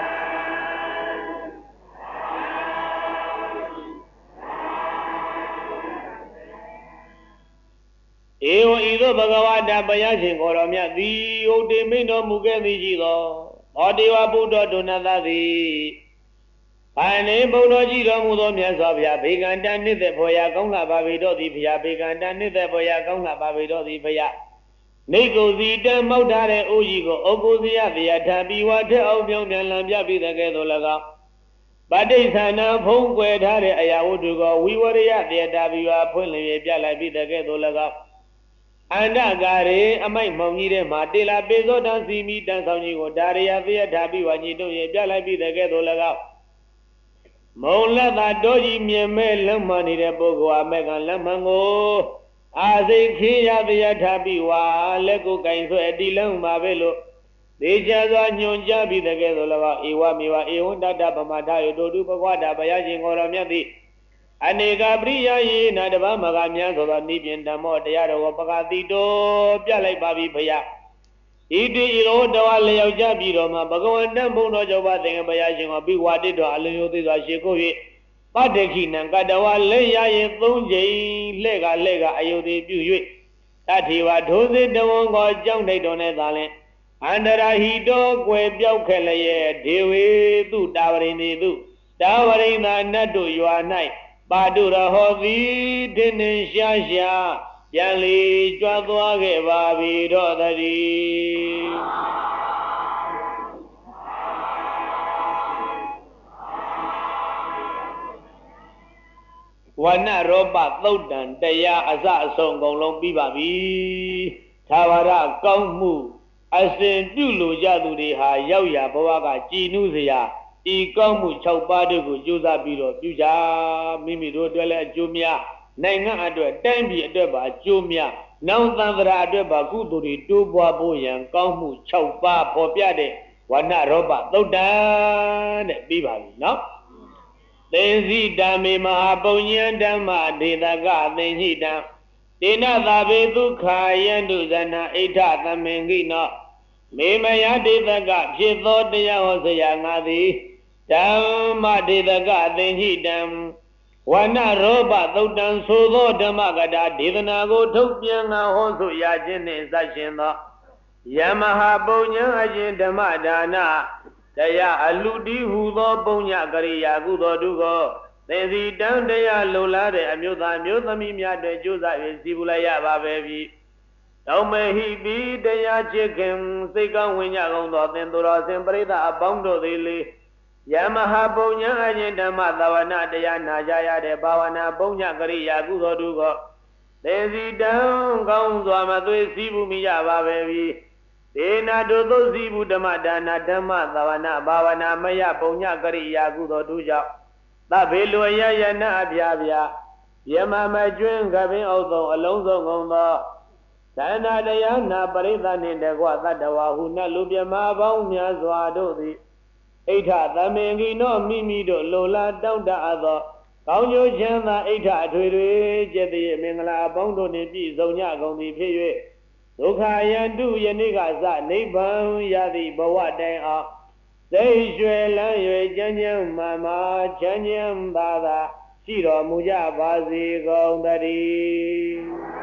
ဧဝံဤသို့ဘဂဝါတာဘုရားရှင်ကိုယ်တော်မြတ်သည်ဟုတ်တေမိန်တော်မူခဲ့သည်ရှိသောဘောဒေဝဗုဒ္ဓဒုနတသည်အာနေဘုဒ္ဓကြီးတော်မူသောမြတ်စွာဘုရားဘေကံတန်နှစ်သက်ဖွယ်ရာကောင်းလှပါပေတော်သည်ဘုရားဘေကံတန်နှစ်သက်ဖွယ်ရာကောင်းလှပါပေတော်သည်ဘုရားနေကိုစီတံမောက်ထားတဲ့အိုးကြီးကိုအုပ်ကိုစီရတရားထံပြီးဝါထက်အောင်ပြောင်းပြန်လံပြပြီးတဲ့ကဲ့သို့၎င်းပဋိသန္ဓဖုံးကွယ်ထားတဲ့အရာဝတ္ထုကိုဝိဝရယတရားတာပြီးဝါဖွင့်လျက်ပြလိုက်ပြီးတဲ့ကဲ့သို့၎င်းအန္တကာရေအမိုက်မောင်ကြီးထဲမှာတေလာပေသောတန်စီမီတန်ဆောင်ကြီးကိုဒါရယသေယထာပြီးဝါညီတို့ရဲ့ပြလိုက်ပြီးတဲ့ကဲ့သို့၎င်းမုံလက်သာတောကြီးမြင်မဲ့လက်မှန်နေတဲ့ပုဂ္ဂိုလ်အမေကလက်မှန်ကိုအာစိတ်ခေယသေယထာပြီးဝါလက်ကိုကင်ဆွဲအတိလုံးမှာပဲလို့သေချာစွာညွန်ကြားပြီးတဲ့ကဲ့သို့၎င်းဧဝမေဝဧဝံတတပမထယတောတုဘဂဝတာဘုရားရှင်ကိုယ်တော်မြတ်သည်အနေကပရိယယေနာတပမကမြတ်ဆိုသောနိပြင်ဓမ္မောတရားတော်ကိုပကတိတော်ပြလိုက်ပါပြီဘုရားဣတိဤတော်တဝလျောက်ကြပြီးတော့မှဘဂဝန္တဘုံတော်ကြောင့်ပါသင်္ကဘုရားရှင်ကိုပြီးဝါတိတော်အလုံးယုံသေးစွာရှေကို၍ပတ္တခိနံကတဝလက်ရရင်သုံးချိန်လှဲ့ကလှဲ့ကအယုတိပြု၍တထေဝဒိုးစေတဝံကိုကြောင့်တိုက်တော်နဲ့သာလင်အန္တရာဟိတောကွယ်ပြောက်ခဲ့လျက်ဒေဝေသူတာဝရိန်တိသူတာဝရိန်သာနတ်တို့ရွာ၌ပါတုရဟောသည်တင်းနှင်းရှားရှားပြန်လီကြွားသွားခဲ့ပါပြီတော့တည်းဝဏရောပသုတ်တံတရားအစအဆုံးအကုန်လုံးပြီးပါပြီသာဝရကောင်းမှုအစဉ်ပြုလို့ကြသူတွေဟာရောက်ရဘဝကကြည်နုစရာဤကောင်းမှု၆ပါးတို့ကိုကြိုးစားပြီးတော့ပြုကြမိမိတို့အတွက်လည်းအကျိုးများနိုင်ငံအတွက်တိုင်းပြည်အတွက်ပါအကျိုးများနောင်သံဃာအတွက်ပါကုသိုလ်တွေတိုးပွားဖို့ရန်ကောင်းမှု၆ပါးပေါ်ပြတဲ့ဝဏရောပသုတ်တံတဲ့ပြီးပါပြီနော်သေစီဓမ္မေမဟာပုံညံဓမ္မဒေသကသေဟိတံတေနသာဘေဒုက္ခယန္တုဇနာဣဋ္ဌသမင်ကိနောမေမယဒေသကဖြစ်သောတရားဟောစရာငါသည်ဓမ္မဒေသကသေဟိတံဝဏရောပသုတ်တံဆိုသောဓမ္မကတာဒေသနာကိုထုတ်ပြန်ငါဟောဆိုရခြင်းနှင့်ဆက်ရှင်သောယမဟာပုံညံအရှင်ဓမ္မဒါနတရားအလူတီဟူသောပုံညကရိယာကုသိုလ်တုကိုသေစီတံတရားလုံလာတဲ့အမျိုးသားမျိုးသမီးများတွေကြိုးစားပြီးစီပူလိုက်ရပါပဲပြီတောင်းမေဟိပိတရားချစ်ခင်စိတ်ကောင်းဝင်ကြကုန်သောသင်သူတော်စင်ပရိသတ်အပေါင်းတို့သည်လေယမဟာပုံညအရှင်ဓမ္မသာဝနာတရားနာကြရတဲ့ဘာဝနာပုံညကရိယာကုသိုလ်တုကိုသေစီတံကောင်းစွာမသွေးစီးပူမိကြပါပဲပြီဒေနာတုသုစီဘုဓမ္မဒါနဓမ္မသာဝနာဘာဝနာမယပုံညကရိယာကုသိုလ်တုကြောင့်သဗ္ဗေလွယယနာအပြာပြယမမကျွင်းကပင်ဥသောအလုံးစုံကုန်သောဒါနတရားနာပရိသတ်နှင့်တကွသတ္တဝါဟုနတ်လူပြမပေါင်းများစွာတို့သည်ဣဋ္ဌသမင်ကိနောမိမိတို့လိုလားတောင်းတအပ်သောကောင်းကျိုးချမ်းသာဣဋ္ဌအထွေထွေကျက်သည်မင်္ဂလာအပေါင်းတို့နှင့်ပြည့်စုံကြကုန်သည်ဖြစ်၍ဒုက္ခယန္တုယနေ့ကစနိဗ္ဗာန်ရသည့်ဘဝတိုင်အောင်သိရွှေလန်း၍ကျမ်းကျမ်းမာမာချမ်းချမ်းသာသာရှိတော်မူကြပါစေကုန်သတည်း